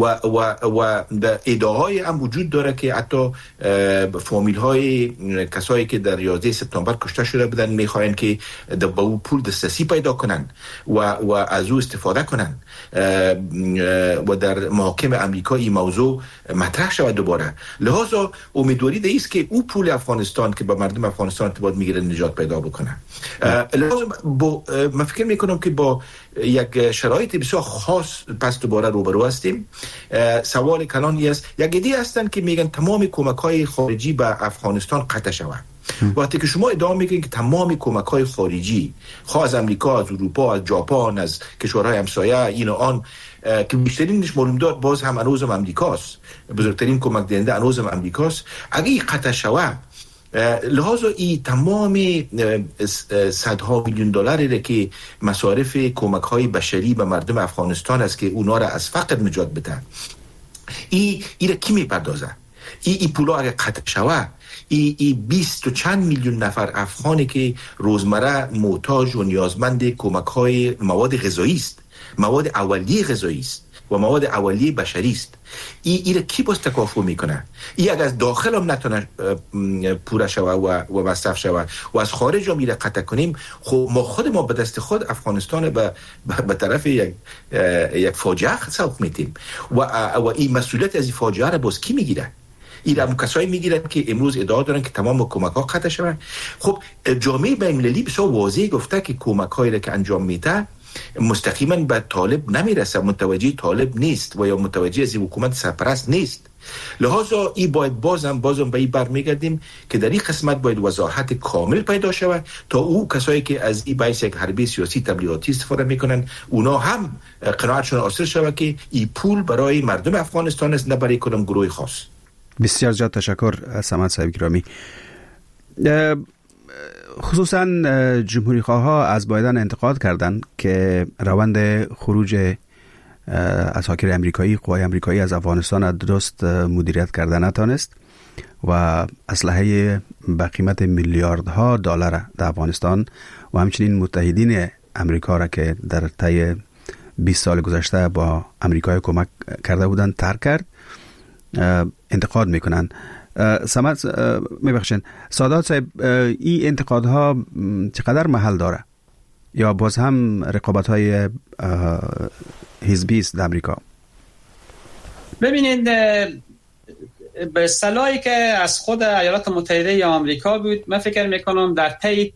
و در ادعاهای هم وجود داره که حتی فامیل های کسایی که در 11 سپتامبر کشته شده بودن میخواین که با او پول دسترسی پیدا کنن و از او استفاده کنن و در محاکم امریکا این موضوع مطرح شود دوباره. لحاظا امیدواری ده ایست که او پول افغانستان که با مردم افغانستان ارتباط میگیره نجات پیدا بکنه. لحاظا من فکر میکنم که با یک شرایط بسیار خاص پس دوباره روبرو هستیم. سوال کلانی است، یک ایده هستن که میگن تمام کمک‌های خارجی به افغانستان قطع شود. وقتی که شما ادعا میکنید که تمام کمک‌های خارجی خواه از امریکا، از اروپا، از ژاپن، از کشورهای همسایه این و آن که بیشترینش معلومات باز هم هنوزم امریکاست، بزرگترین کمک دهنده هنوزم امریکاست، اگه این قطع شود لحاظا این تمام صدها میلیون دلاری که مصارف کمک های بشری به مردم افغانستان است که اونا را از فقر نجات بده، این را کی میپردازه؟ این پولا اگر قطع شود این 20 و چند میلیون نفر افغانی که روزمره محتاج و نیازمند کمک های مواد غذایی است، مواد اولیه غذایی است و مواد اولیه بشری است، این را کی باز تکافؤ میکنه؟ این اگر از داخل هم نتونه پوره شود و مصرف شود و از خارج هم میره قطع کنیم، خب ما خود ما به دست خود افغانستان به طرف یک فاجعه سوق میتیم و این مسئولیت از این فاجعه را باز کی میگیره؟ این هم کسایی میگیرن که امروز ادعا دارن که تمام کمک ها قطع شود. خب جامعه بین‌المللی بسیار واضح گفته که کمک هایی را که انجام میده مستقیما به طالب نمیرسه، متوجه طالب نیست و یا متوجه از حکومت سرپرست نیست. لحاظا این باید بازم به این برمیگردیم که در این قسمت باید وضاحت کامل پیدا شود تا او کسایی که از این باعث یک حربه سیاسی تبلیغاتی استفاده میکنن اونا هم قناعتشون حاصل شود که این پول برای مردم افغانستان است، نه برای کدام گروه خاص. بسیار زیاد تشکر صمد صاحب گرامی. خصوصا جمهوری خواه ها از بایدن انتقاد کردند که روند خروج عساکر امریکایی، قوای امریکایی از افغانستان درست مدیریت کرده نتانست و اسلحه به قیمت میلیاردها دلار در افغانستان و همچنین متحدین امریکا را که در طی 20 سال گذشته با امریکای کمک کرده بودند ترک کرد، انتقاد میکنن. سمت میبخشین سادات صاحب، این انتقادها چقدر محل داره یا باز هم رقابت های حزبی است در امریکا؟ ببینید، به صلاحی که از خود ایالات متحده یا آمریکا بود، من فکر میکنم در طی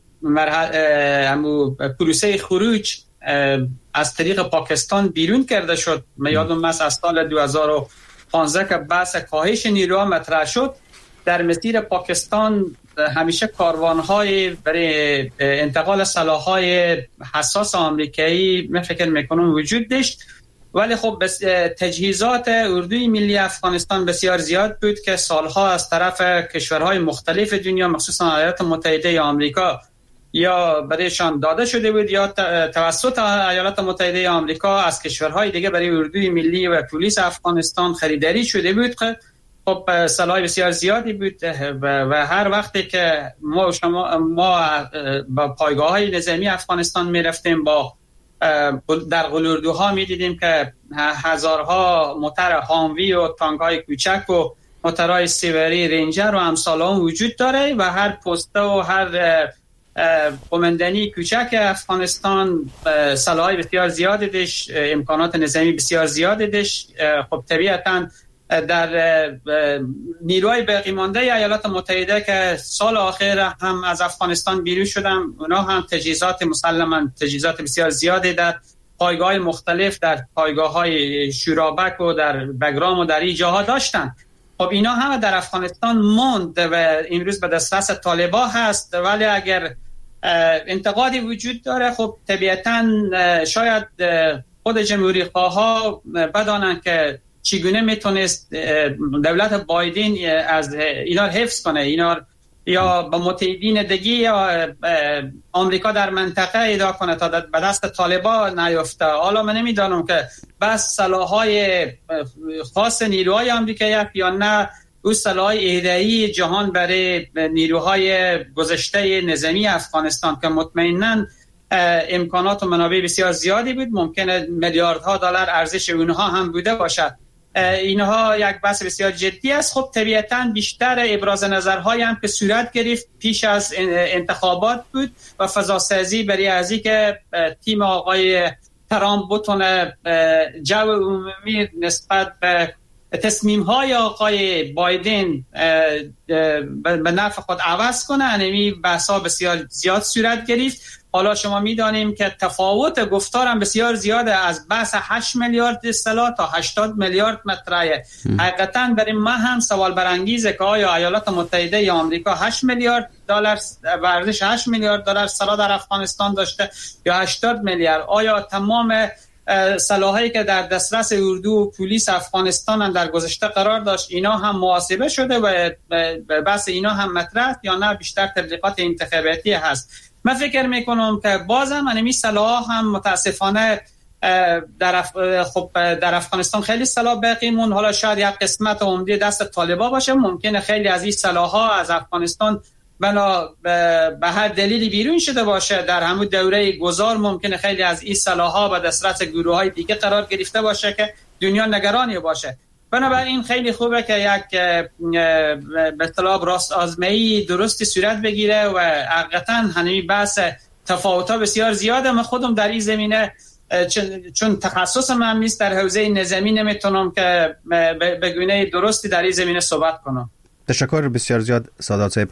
پروسه خروج از طریق پاکستان بیرون کرده شد. من یادم است از سال 2015 که بحث کاهش نیروها مطرح شد، در مسیر پاکستان همیشه کاروان‌های برای انتقال سلاح‌های حساس آمریکایی من فکر میکنم وجود داشت، ولی خب تجهیزات اردوی ملی افغانستان بسیار زیاد بود که سالها از طرف کشورهای مختلف دنیا مخصوصا ایالات متحده آمریکا یا برایشان داده شده بود یا توسط ایالات متحده آمریکا از کشورهای دیگه برای اردوی ملی و پلیس افغانستان خریداری شده بود. خب سلاح بسیار زیادی بود و هر وقتی که ما با پایگاه‌های نظامی افغانستان می‌رفتیم، با در قلوردوها می‌دیدیم که هزارها موتر هاموی و تانک‌های کوچک و موترهای سیوری رنجر و امثال آن وجود داره و هر پسته و هر قماندانی کوچک افغانستان سلاح‌های بسیار زیادی داشت، امکانات نظامی بسیار زیادی داشت. خب طبیعتاً در نیروهای باقی مانده ایالات متحده که سال آخر هم از افغانستان بیرون شدن، اونا هم تجهیزات مسلماً تجهیزات بسیار زیادی در پایگاه مختلف، در پایگاه‌های شورابک و در بگرام و در این جاها داشتن. خب اینا هم در افغانستان موند و امروز به دسترس طالبان هست، ولی اگر انتقادی وجود داره خب طبیعتاً شاید خود جمهوری خواها بدانند که چگونه میتونست دولت بایدن از اینا حفظ کنه، اینا یا با متحدین دیگه یا آمریکا در منطقه ایدا کنه تا به دست طالبان نیفته. حالا من نمیدانم که بس سلاح‌های خاص نیروهای آمریکایی یا نه او سلاح ایده‌ای جهان برای نیروهای گذشته نظامی افغانستان که مطمئناً امکانات و منابع بسیار زیادی بود، ممکنه میلیاردها دلار ارزش اونها هم بوده باشد. اینها یک بحث بسیار جدی است. خب طبیعتاً بیشتر ابراز نظرهایی هم که صورت گرفت پیش از انتخابات بود و فضاسازی برای از اینکه تیم آقای ترامپ بتونه جو عمومی نسبت به تصمیم‌های آقای بایدن به نفع خود عوض کنه. انمی بحث‌ها بسیار زیاد صورت گرفت. حالا شما می‌دانیم که تفاوت گفتار هم بسیار زیاده، از بحث 8 میلیارد سلاح تا 80 میلیارد مطرحه. حقیقتاً برای ما هم سوال برانگیزه که آیا ایالات متحده یا آمریکا 8 میلیارد دلار ورزش 8 میلیارد دلار سلاح در افغانستان داشته یا 80 میلیارد؟ آیا تمام سلاحایی که در دسترس اردو و پلیس افغانستان در گذشته قرار داشت اینا هم محاسبه شده و بحث اینا هم مطرح یا نه بیشتر تبلیغات انتخاباتی هست؟ من فکر میکنم که بازم انمی سلاح هم متاسفانه در افغانستان خیلی سلاح باقی مون. حالا شاید یک قسمت عمده دست طالبان باشه، ممکنه خیلی از این سلاح ها از افغانستان به هر دلیلی بیرون شده باشه. در همون دوره گذار ممکنه خیلی از این سلاح ها به دسترس گروه های دیگه قرار گرفته باشه که دنیا نگرانی باشه. بنابراین خیلی خوبه که یک به اصطلاح راست آزمایی درستی صورت بگیره و حقیقتا همین بحث تفاوت‌ها بسیار زیاده. من خودم در این زمینه چون تخصصم هم نیست در حوزه نظامی نمیتونم که به گونه درستی در این زمینه صحبت کنم. تشکر بسیار زیاد سادات صاحب.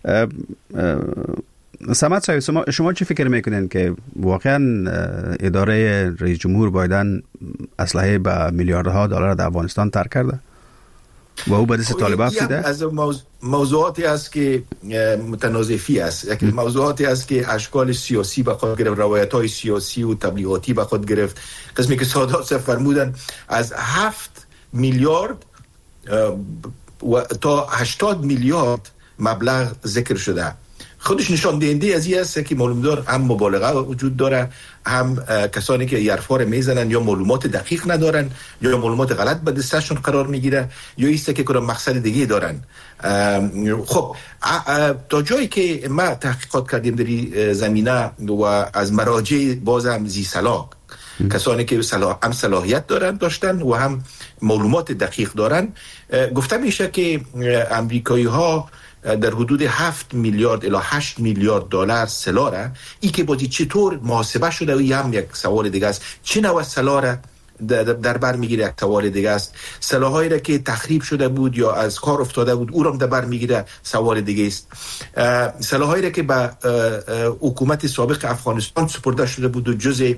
سمت صاحب، شما چی فکر میکنین که واقعا اداره رئیس جمهور بایدن اسلحه به میلیاردها دلار در افغانستان ترک کرده و او به دست طالبان افتاده؟ از موضوعاتی است که متنازعی است، یکی موضوعاتی است که اشکال سیاسی به خود گرفت، روایت‌های سیاسی و تبلیغاتی به خود گرفت. قسمی که سادات صاحب فرمودن از 7 میلیارد تا 80 میلیارد مبلغ ذکر شده. خودش نشان دهنده از این است که معلوم دار هم مبالغه وجود داره، هم کسانی که یرفا رو میزنن یا معلومات دقیق ندارن یا معلومات غلط به دستشون قرار میگیره یا ایست که کدام مقصد دیگه دارن. خب تا جایی که ما تحقیقات کردیم در این زمینه و از مراجع بازم زی صلاح، کسانی که هم صلاحیت داشتن و هم معلومات دقیق دارن، گفته میشه که امریکایی ها در حدود 7 میلیارد الی 8 میلیارد دلار سلاح را، ای که بازی چطور محاسبه شده و هم یک سوال دیگه است. چه نوع سلاح را در بر میگیره؟ یک سوال دیگه است. سلاحایی را که تخریب شده بود یا از کار افتاده بود او را در بر میگیره، سوال دیگه است. سلاحایی را که به حکومت سابق افغانستان سپرده شده بود و جزء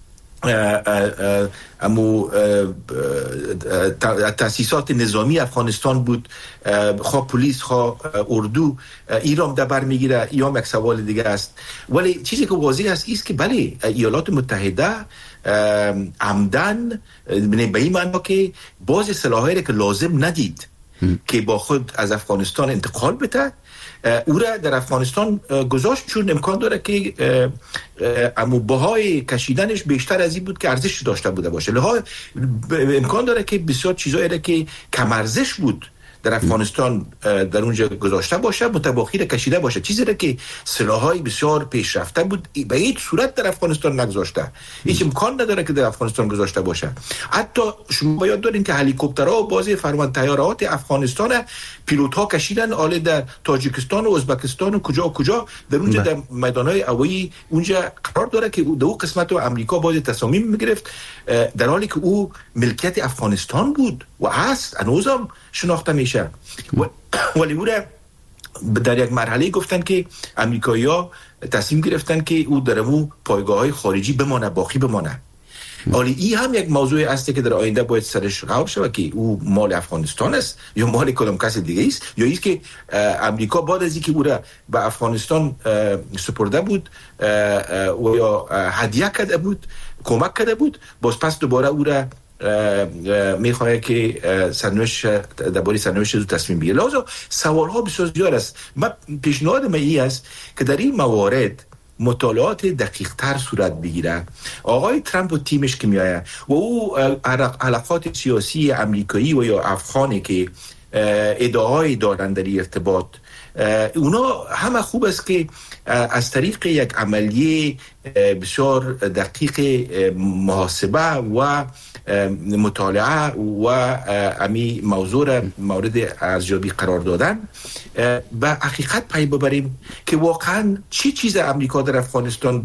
امو تأسیسات نظامی افغانستان بود، خواه پلیس خواه اردو، ایران در بر میگیره، ایام یک سوال دیگه است. ولی چیزی که واضح است ایست که بله ایالات متحده عمدن به این معنی که باز سلاحایی که لازم ندید که با خود از افغانستان انتقال بده او را در افغانستان گذاشت، چون امکان داره که بهای کشیدنش بیشتر از این بود که ارزش داشته بوده باشه. امکان داره که بسیار چیزایی را که کم ارزش بود در افغانستان در اونجا گذاشته باشه، متباخیر کشیده باشه. چیزی را که سلاح‌های بسیار پیشرفته بود به هیچ صورت در افغانستان نگذاشته، هیچ امکان نداره که در افغانستان گذاشته باشه. حتی شما باید دارین که هلیکوپترها و بازی فرمان طیارات افغانستان پیلوت‌ها کشیدن، حالا در تاجیکستان و ازبکستان و کجا در اونجا در میدان‌های هوایی اونجا قرار داره که دو قسمت رو امریکا باز تصامیم می‌گرفت، در حالی که او ملکیت افغانستان بود و هست، هنوزم شناخته میشه. ولی او را در یک مرحله گفتن که امریکایی‌ها تصمیم گرفتن که او در مو پایگاه‌های خارجی بمانه، باقی بمانه. ولی این هم یک موضوع است که در آینده باید سرش غور شود که او مال افغانستان است یا مال کدام کس دیگه است، یا است که امریکا بعد از اینکه او را به افغانستان سپرده بود و یا هدیه کرده بود، کمک کرده بود، باز پس دوباره او را میخواه که درباره سرنوشت رو تصمیم بگیره. لازم سوال ها بسیار زیاد است. پیشنهاد من این است که در این موارد مطالعات دقیق تر صورت بگیره. آقای ترامپ و تیمش که میآید و او علاقات سیاسی امریکایی و یا افغانی که ادعای دارند در ارتباط، اونا همه خوب است که از طریق یک عملیه بسیار دقیق محاسبه و مطالعه و امی موضوع را مورد ارزیابی قرار دادن به حقیقت پی ببریم که واقعا چی چیز امریکا در افغانستان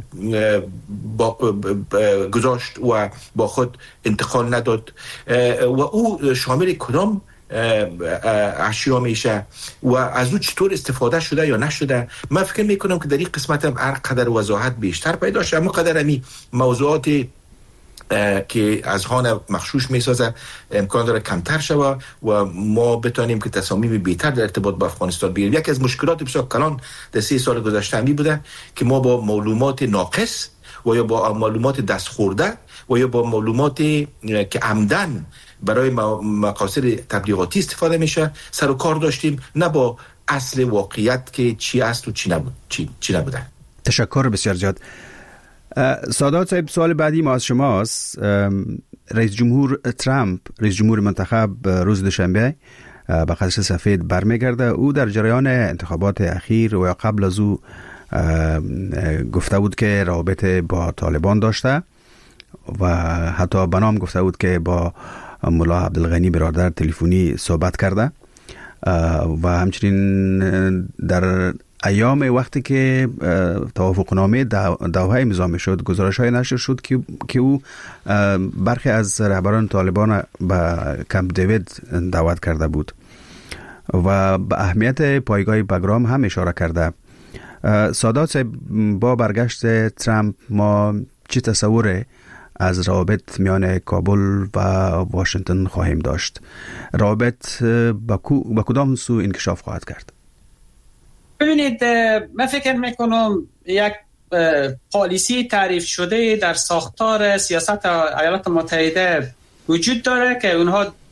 گذاشت و با خود انتقال نداد و او شامل کدام اشیا میشه و از او چطور استفاده شده یا نشده. من فکر میکنم که در این قسمت هم هر قدر وضاحت بیشتر پیدا شد، اما قدر امی موضوعات که از هان مخشوش میسازه امکان داره کمتر شود و ما بتانیم که تصامیم بهتر در ارتباط با افغانستان بگیریم. یکی از مشکلات بسیار کلان در 3 سال گذشته همی بوده که ما با معلومات ناقص و یا با معلومات دست خورده و یا با معلومات که عمدن برای مقاصد تبلیغاتی استفاده میشه سر و کار داشتیم، نه با اصل واقعیت که چی است و چی نبوده. تشکر بسیار زیاد. سادات صاحب، سوال بعدی ما از شماست. رئیس جمهور ترامپ، رئیس جمهور منتخب، روز دوشنبه به قصر سفید برمیگرده. او در جریان انتخابات اخیر و قبل از او گفته بود که رابط با طالبان داشته و حتی بنام گفته بود که با ملا عبدالغنی برادر تلفنی صحبت کرده و همچنین در ایام وقتی که توافقنامه دوحه امضا میشد گزارش‌های نشر شد که او برخی از رهبران طالبان به کمپ دیوید دعوت کرده بود و به اهمیت پایگاه بگرام هم اشاره کرده. سادات صاحب، با برگشت ترامپ ما چی تصوره از روابط میان کابل و واشنگتن خواهیم داشت؟ روابط با کدام سو انکشاف خواهد کرد؟ ببینید، من فکر میکنم یک پالیسی تعریف شده در ساختار سیاست ایالات متحده وجود داره که اونها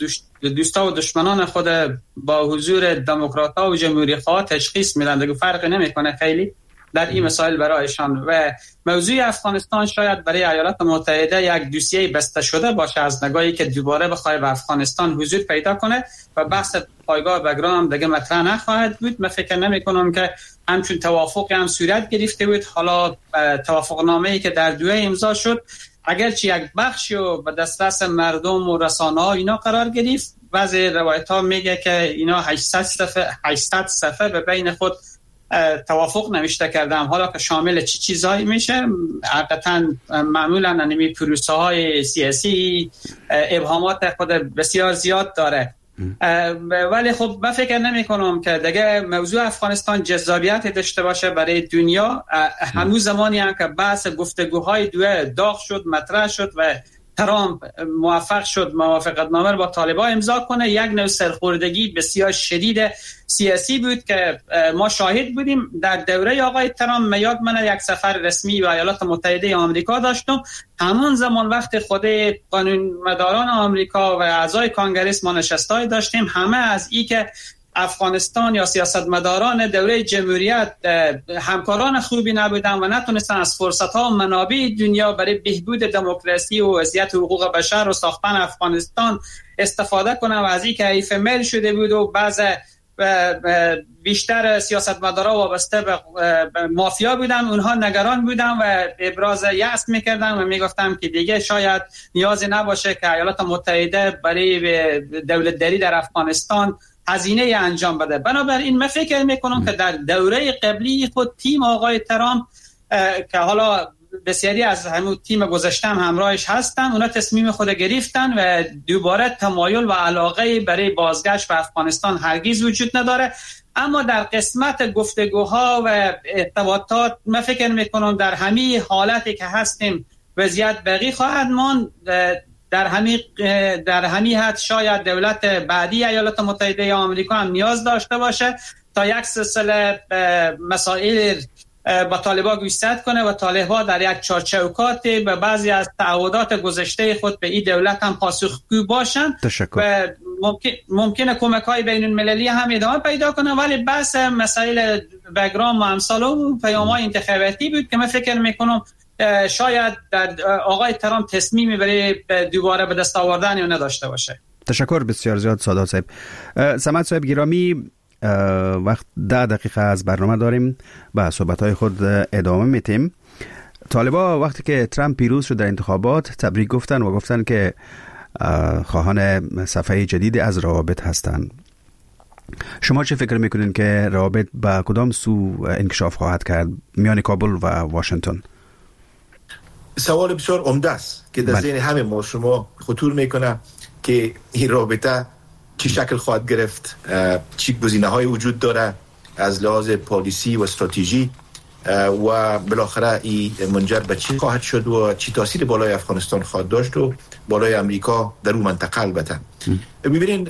دوستا و دشمنان خود با حضور دموکرات‌ها و جمهوری‌خواها تشخیص میدن، دیگه فرقی نمیکنه خیلی در این مسائل برایشان. و موضوع افغانستان شاید برای ایالات متحده یک دوسیه بسته شده باشه از نگاهی که دوباره بخواد به افغانستان حضور پیدا کنه و بحث پایگاه بگرام هم دیگه مطرح نخواهد بود. من فکر نمی کنم که همچون توافقی هم صورت گرفته بود. حالا توافقنامه‌ای که در دوحه امضا شد اگرچه یک بخشی و به دسترس مردم و رسانه‌ها اینا قرار گرفت، بعضی روایت‌ها میگه که اینا 800 صفحه به بین خود توافق نوشته کردم. حالا که شامل چی چیزایی میشه، حقیقتا معمولا انمی پروسه های سیاسی ابهامات خود بسیار زیاد داره. ولی خب من فکر نمی کنم که دیگه موضوع افغانستان جذابیت داشته باشه برای دنیا. همون زمانی هم که بحث گفتگوهای دوحه داغ شد، مطرح شد و ترامپ موفق شد موافقتنامه رو با طالبان امضا کنه، یک نوع سرخوردگی بسیار شدید سیاسی بود که ما شاهد بودیم در دوره آقای ترامپ. میاد من یک سفر رسمی به ایالات متحده آمریکا داشتم، همون زمان وقت خود قانونمداران آمریکا و اعضای کانگرس ما نشستای داشتیم، همه از این که افغانستان یا سیاستمداران دوره جمهوریت همکاران خوبی نبودن و نتونستن از فرصت‌ها و منابع دنیا برای بهبود دموکراسی و وضعیت حقوق بشر و ساختن افغانستان استفاده کنن و از این که حیف میل شده بود و بعض بیشتر سیاستمدارا وابسته به مافیا بودن، اونها نگران بودن و ابراز یأس میکردن و میگفتن که دیگه شاید نیازی نباشه که ایالات متحده برای دولتداری در افغانستان هزینه انجام بده. بنابراین من فکر میکنم که در دوره قبلی خود تیم آقای ترامپ که حالا بسیاری از همون تیم گذشته هم همراهش هستن، اونا تصمیم خود گرفتن و دوباره تمایل و علاقه برای بازگشت به افغانستان هرگز وجود نداره. اما در قسمت گفتگوها و ارتباطات من فکر میکنم در همین حالتی که هستیم وضعیت باقی خواهد ماند. در همین حد شاید دولت بعدی ایالات متحده آمریکا هم نیاز داشته باشه تا یک سلسله مسائل با طالبان گوشزد کنه و طالبان در یک چارچوکاتی به بعضی از تعهدات گذشته خود به این دولت هم پاسخگو باشن. و ممکنه کمک‌های بین‌المللی هم ادامه پیدا کنه. ولی بحث مسائل بگرام و امثال و پیام‌های انتخاباتی بود که من فکر میکنم شاید در آقای ترامپ تصمیمی برای دوباره به دست آوردن یا نداشته باشه. تشکر بسیار زیاد سادات صاحب. صمد صاحب گرامی، وقت 10 دقیقه از برنامه داریم، با صحبت‌های خود ادامه میتیم. طالبان وقتی که ترامپ پیروز شد در انتخابات تبریک گفتن و گفتن که خواهان صفحه جدید از روابط هستند. شما چه فکر میکنین که روابط با کدام سو انکشاف خواهد کرد میان کابل و واشنگتن؟ سوال بسیار عمده است که در ذهن همه ما شما خطور میکنه که این رابطه چی شکل خواهد گرفت، چی گزینه‌های وجود داره از لحاظ پالیسی و استراتژی و بالاخره این منجر به چی خواهد شد و چی تاثیر بالای افغانستان خواهد داشت و بالای امریکا در اون منطقه. البته ببینین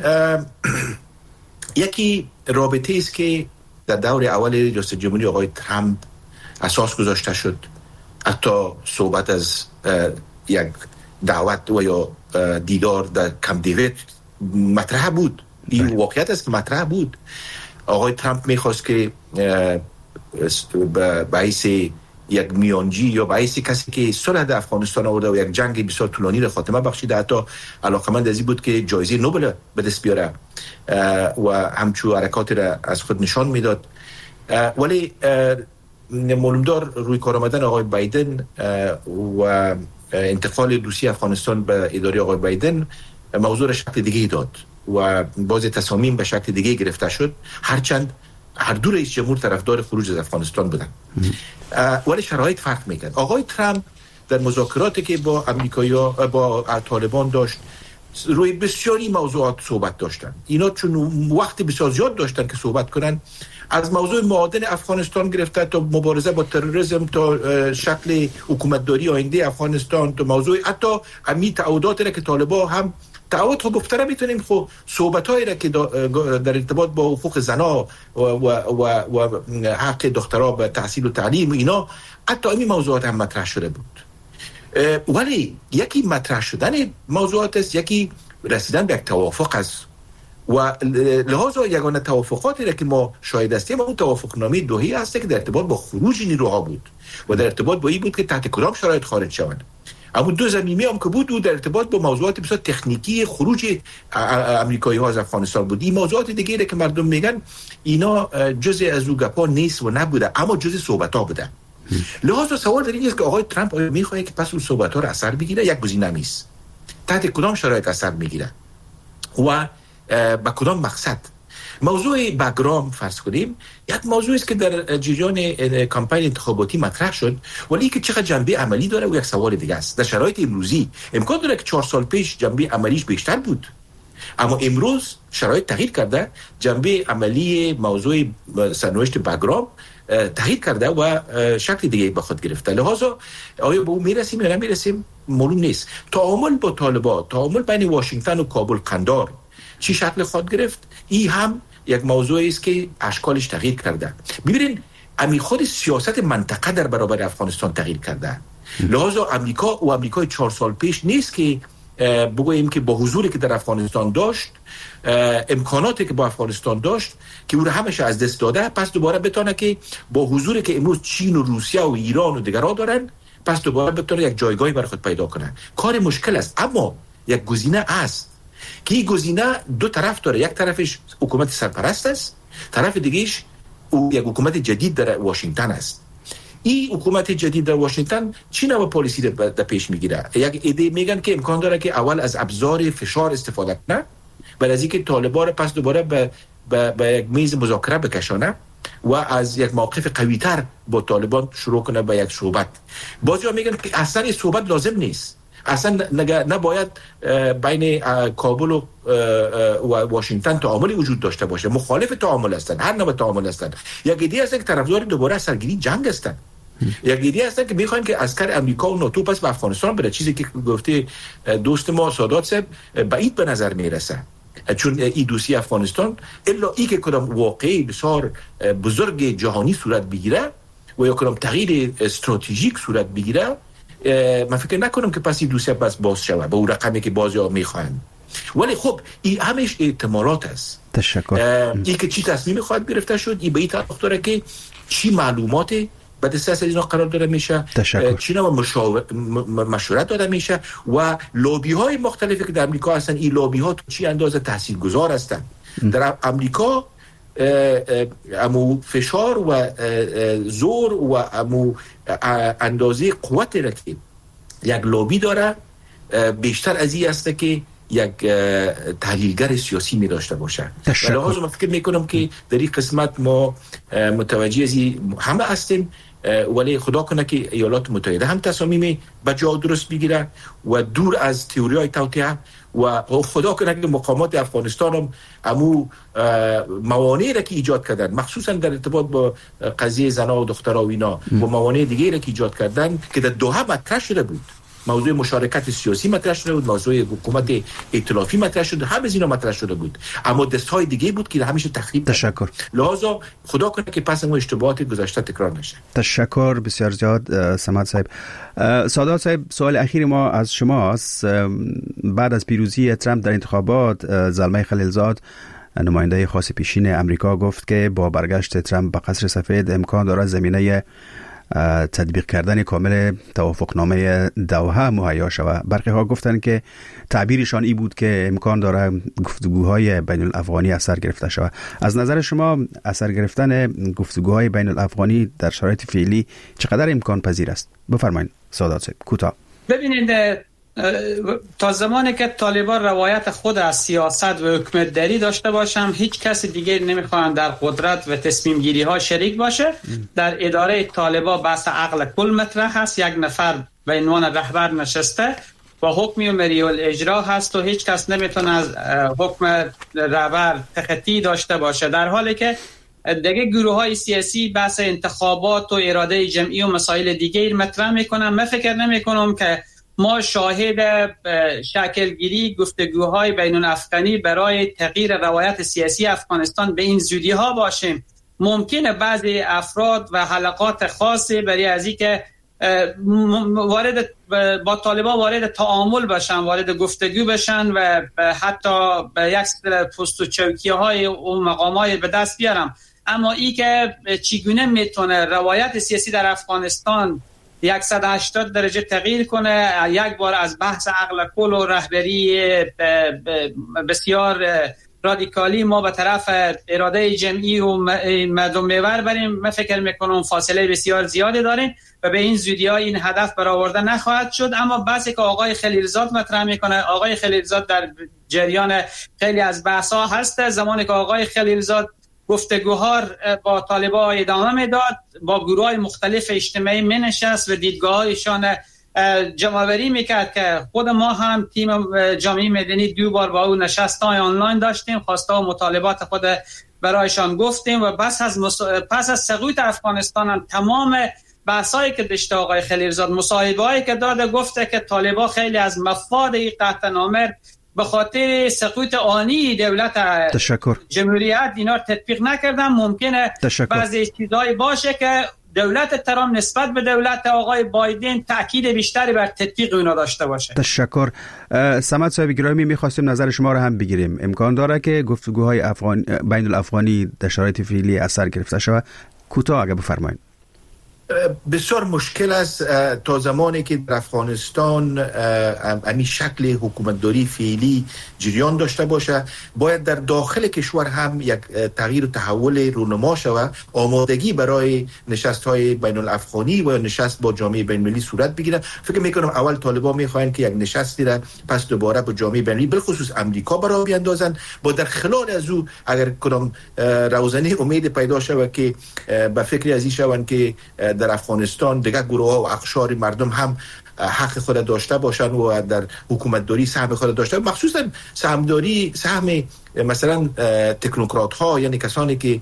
یکی رابطه است که در دور اول ریاست جمهوری آقای ترامپ اساس گذاشته شد. حتی صحبت از یک دعوت و یا دیدار در کمپ دیوید مطرح بود. این واقعیت است که مطرح بود. آقای ترامپ میخواست که باعث یک میانجی یا باعث کسی که صلح در افغانستان آورده و یک جنگ بسیار طولانی را خاتمه بخشیده، حتی علاقمند از این بود که جایزه نوبل به دست بیاره و همچون حرکاتی را از خود نشان میداد. ولی معلومدار روی کار آمدن آقای بایدن و انتقال روسیه افغانستان به اداره آقای بایدن موضوع را شکل دیگه داد و باز تصامیم به شکل دیگه گرفته شد، هرچند هر دو رئیس جمهور طرفدار خروج از افغانستان بودن. ولی شرایط فرق میکرد. آقای ترامپ در مذاکراتی که با امریکایی‌ها با طالبان داشت روی بسیاری موضوعات صحبت داشتن. اینا چون وقت بسیار زیاد داشتن که صحبت کنن، از موضوع معادن افغانستان گرفته تا مبارزه با تروریسم تا شکل حکومتداری آینده افغانستان تا موضوع حتی امی تعهداتی را که طالبان هم تعهد خب گفتره میتونیم خب صحبتایی را که در ارتباط با حقوق زنا و حق دخترها به تحصیل و تعلیم و اینا، حتی این موضوعات هم مطرح شده بود. ولی یکی مطرح شدن موضوعات است، یکی رسیدن به یک توافق است و لحاظا یگانه توافقاتی را که ما شاهد هستیم اون توافقنامه دوحه است که در ارتباط با خروج نیروها بود و در ارتباط با این بود که تحت کدام شرایط خارج شوند. اما دو زمینه هم که بود در ارتباط با موضوعات بسیار تکنیکی خروج امریکایی‌ها از افغانستان بود. این موضوعات دیگه که مردم میگن اینا جزء از او گپا نیست و نبوده، اما جزء صحبت‌ها بوده. لحاظا سوال در این است که آقای ترامپ آیا می‌خواد که پس اون صحبت‌ها را اثر بگیره؟ یک گزینه نیست. تحت کدام شرایط اثر میگیره و با کدام مقصد؟ موضوع باگرام فرض کنیم یک موضوعی است که در جریان کمپین انتخاباتی مطرح شد، ولی که چقدر جنبه عملی داره و یک سوال دیگه است. در شرایط امروزی امکان داره که 4 سال پیش جنبه عملیش بیشتر بود، اما امروز شرایط تغییر کرده، جنبه عملی موضوع سرنوشت باگرام تغییر کرده و شکل دیگه به خود گرفته. لحاظا آیا به اون میرسیم یا نمیرسیم معلوم نیست. تعامل با طالبان، تعامل بین واشنگتن و کابل قندار چی شکل خود گرفت؟ این هم یک موضوعی است که اشکالش تغییر کرده. ببینید امی خود سیاست منطقه در برابر افغانستان تغییر کرده. لحاظا امریکا و امریکای 4 سال پیش نیست که بگوییم که با حضوری که در افغانستان داشت، امکاناتی که با افغانستان داشت که او را همش از دست داده، پس دوباره بتونه که با حضوری که امروز چین و روسیه و ایران و دیگرها دارن، پس دوباره بتونه یک جایگاهی برای خود پیدا کنه. کار مشکل است، اما یک گزینه است که این گزینه دو طرف داره. یک طرفش حکومت سرپرست است، طرف دیگهش یک حکومت جدید در واشنگتن است. این حکومت جدید در واشنگتن چی نوع پالیسی در پیش میگیره؟ یک ایده میگن که امکان داره که اول از ابزار فشار استفاده کنه، بعد از اینکه طالبان پس دوباره به یک میز مذاکره بکشانه و از یک موقف قوی‌تر با طالبان شروع کنه به یک صحبت. بعضیا میگن که اصلا این صحبت لازم نیست، اصلا نباید بین کابل و واشنگتن تعاملی وجود داشته باشه. مخالف تعامل هستند، هر نوع تعامل هستند. یک ایده هست که طرفدار دوباره سرگیری جنگ هستند. یک ایده هست که میخواین که عسکر امریکا و ناتو پس به افغانستان بره، چیزی که گفته دوست ما سادات صاحب بعید به نظر میرسه، چون این دوسیه افغانستان الا ای که کدام واقعی بسیار بزرگ جهانی صورت بگیره و یا کدام تغییر استراتژیک صورت بگیره، من فکر نکنم که پس این دوسیه بس باز شود به اون رقمی که بعضی‌ها میخواهند. ولی خب این همش احتمالات است. تشکر. این که چی تصمیم خواهد گرفته شد، این به این طرف داره که چی معلومات به دست اینا قرار داده میشه، چی نوع مشورت داده میشه و لابی های مختلفی که در امریکا هستن، این لابی ها تو چی اندازه تاثیرگذار هستن در امریکا. امو فشار و زور و امو اندازه قوت را که یک لابی داره بیشتر از این است که یک تحلیلگر سیاسی می داشته باشه. لحاظا من فکر میکنم که در این قسمت ما متوجه از همه هستیم، ولی خدا کنه که ایالات متحده هم تصامیم بجا درست بگیره و دور از تئوری های توطئه و خدا کنه که مقامات افغانستان هم امو موانعی را که ایجاد کردن، مخصوصا در ارتباط با قضیه زنا و دخترها و اینا و موانع دیگه را که ایجاد کردن که در دوحه مطرح شده بود، موضوع مشارکت سیاسی مطرح شده بود، موضوع حکومت ائتلافی مطرح شده، همه از اینا مطرح شده بود، اما دستهای دیگه بود که همیشه تخریب. تشکر. لذا خدا کنه که پس اون اشتباهات گذشته تکرار نشه. تشکر بسیار زیاد صمد صاحب. سادات صاحب، سوال اخیر ما از شماست. بعد از پیروزی ترامپ در انتخابات، زلمه خلیلزاد نماینده خاص پیشین امریکا گفت که با برگشت ترامپ به قصر سفید امکان دارد زمینه تطبیق کردن کامل توافقنامه دوحه مهیا شود. برخی ها گفتند که تعبیرشان این بود که امکان داره گفتگوهای بین الافغانی اثر گرفته شود. از نظر شما اثر گرفتن گفتگوهای بین الافغانی در شرایط فعلی چقدر امکان پذیر است؟ بفرمایید سادات صاحب کوتاه. ببینید تا زمانی که طالبان روایت خود از سیاست و حکومتداری داشته باشم، هیچ کس دیگر نمیخوان در قدرت و تصمیم گیری ها شریک باشه. در اداره طالبان بحث عقل کل مطرح هست، یک نفر به عنوان رهبر نشسته و حکمی و مری الاجرا هست و هیچ کس نمیتونه از حکم رهبر تخطی داشته باشه، در حالی که دیگه گروه های سیاسی بحث انتخابات و اراده جمعی و مسائل دیگر مطرح میکنن. من فکر نمی کنم که ما شاهد شکلگیری گفتگوهای بین الافغانی برای تغییر روایت سیاسی افغانستان به این زودی ها باشیم. ممکنه بعضی افراد و حلقات خاصی برای از اینکه وارد با طالبان وارد تعامل بشن، وارد گفتگو بشن و حتی به یک پست و چوکی‌های و مقام‌های به دست بیارم. اما این که چگونه میتونه روایت سیاسی در افغانستان 180 درجه تغییر کنه، یک بار از بحث عقل کل و رهبری بسیار رادیکالی ما به طرف اراده جمعی و مردم محور بریم، من فکر میکنم فاصله بسیار زیادی داریم و به این زودی ها این هدف برآورده نخواهد شد. اما بحثی که آقای خلیلزاد مطرح میکنه، آقای خلیلزاد در جریان خیلی از بحث ها هست. زمانی که آقای خلیلزاد گفتگوها با طالبان ادامه میداد، با گروه های مختلف اجتماعی می نشست و دیدگاهایشان جمع‌آوری میکرد که خود ما هم تیم جامعه مدنی 2 بار با او نشست‌های آنلاین داشتیم، خواسته و مطالبات خود برایشان گفتیم و پس از سقوط افغانستان هم تمام بحثایی که داشته آقای خلیلزاد، مصاحبه‌ای که داده، گفته که طالبان خیلی از مفاد قطعنامه به خاطر سقوط آنی دولت جمهوریت اینا تطبیق نکردن. ممکنه بعضی چیزایی باشه که دولت ترامپ نسبت به دولت آقای بایدن تاکید بیشتری بر تطبیق اونا داشته باشه. تشکر. صمد صاحب گرامی، می‌خواستیم نظر شما رو هم بگیریم. امکان داره که گفتگوهای بین الافغانی در شرایط فعلی اثر گرفته شود؟ کوتاه اگه بفرمایید. بسیار مشکل است تا زمانی که در افغانستان همین شکل حکومتداری فعلی جریان داشته باشه. باید در داخل کشور هم یک تغییر و تحول رونما شود، آمادگی برای نشست‌های بین الافغانی و نشست با جامعه بین‌المللی صورت بگیره. فکر می‌کنم اول طالبان می‌خواهند که یک نشستی را پس دوباره با جامعه بین‌المللی بالخصوص امریکا برای بیاندازند، با در خلال از او اگر کدام روزنه امید پیدا شود که به فکر از این شوند که در افغانستان دیگر گروه‌ها و اقشار مردم هم حق خود داشته باشند و در حکومتداری سهم خود داشته باشند، مخصوصا سهم مثلا تکنوکرات ها، یعنی کسانی که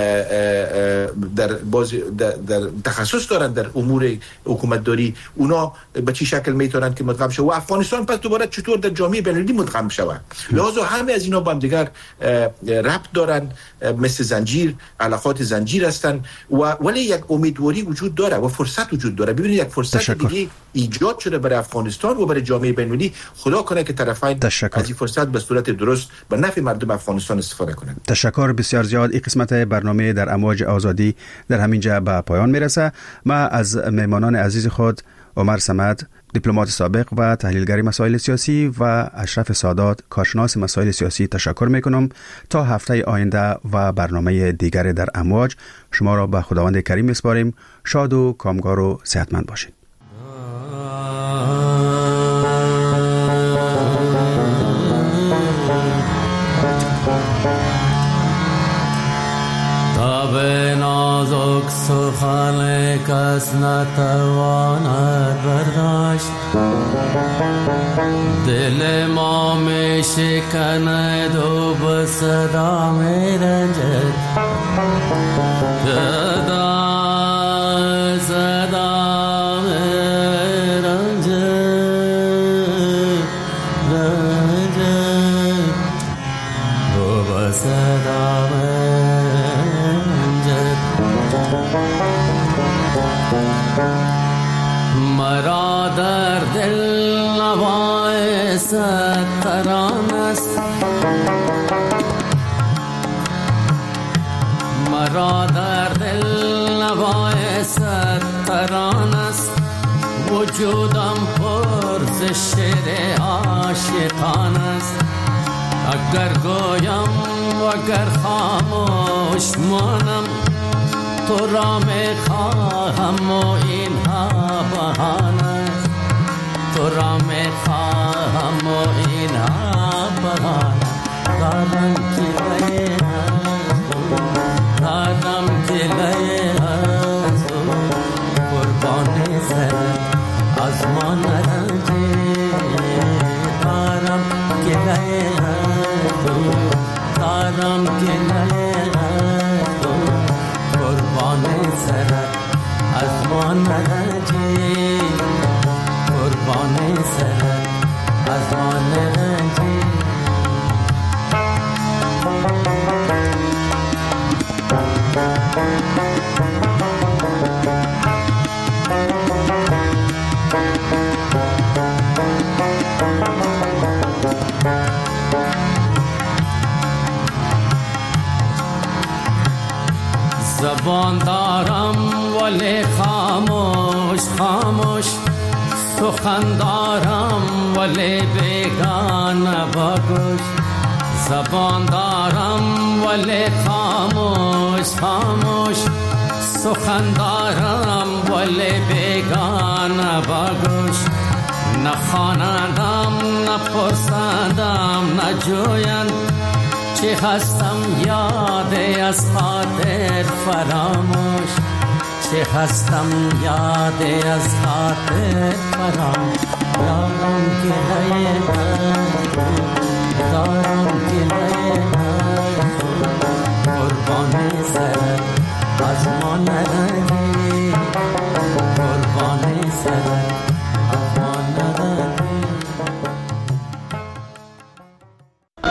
در تخصص دارند در امور حکومتداری، اونا به چه شکل میتونن که مدغم شود و افغانستان پس دوباره چطور در جامعه بین‌المللی مدغم شود. لازم همه از اینا با هم دیگر ربط دارن، مثل زنجیر، علاقات زنجیر هستن ولی یک امیدواری وجود داره و فرصت وجود داره. ببینید یک فرصت دیگه ایجاد شده برای افغانستان و برای جامعه بین‌المللی. خدا کنه که طرفین از این فرصت به صورت درست به نفع مردم افغانستان استفاده کنند. تشکر بسیار زیاد. این قسمت برنامه در امواج آزادی در همینجا به پایان میرسه. ما از مهمانان عزیز خود عمر صمد، دیپلمات سابق و تحلیلگر مسائل سیاسی، و اشرف سادات، کارشناس مسائل سیاسی تشکر میکنم. تا هفته آینده و برنامه دیگر در امواج، شما را به خداوند کریم میسپاریم. شاد و کامگار و صحتمند باشید. سخن کس نتواند برداشت، دل ما می شکند و به صدا می رنجد، صدا می رنجد و به صدا مرا در دل نوای ستران است، مرا در دل نوای ستران است، وجودم پر ز شعر عاشقان است. اگر گویم و اگر خاموش مانم، تو را میخواهم و اینها بهانه، تو را میخواهم و اینها بهانه. دارم که لایه دارم که لایه قربان سر از ما نرنجی، دارم که لایه دارم که لایه قربان سر از ما نرنجی، قربان سر از ما نرنجی. زبان دارم ولی خاموش خاموش، سخن دارم ولی بیگانه با گوش. زبان دارم ولی خاموش خاموش، سخن دارم ولی بیگانه با گوش. نخواندم نپرسندم نجویند، چه هستم یاد از خاطر فراموش. چه هستم یاد از خاطر فراموش. یادم که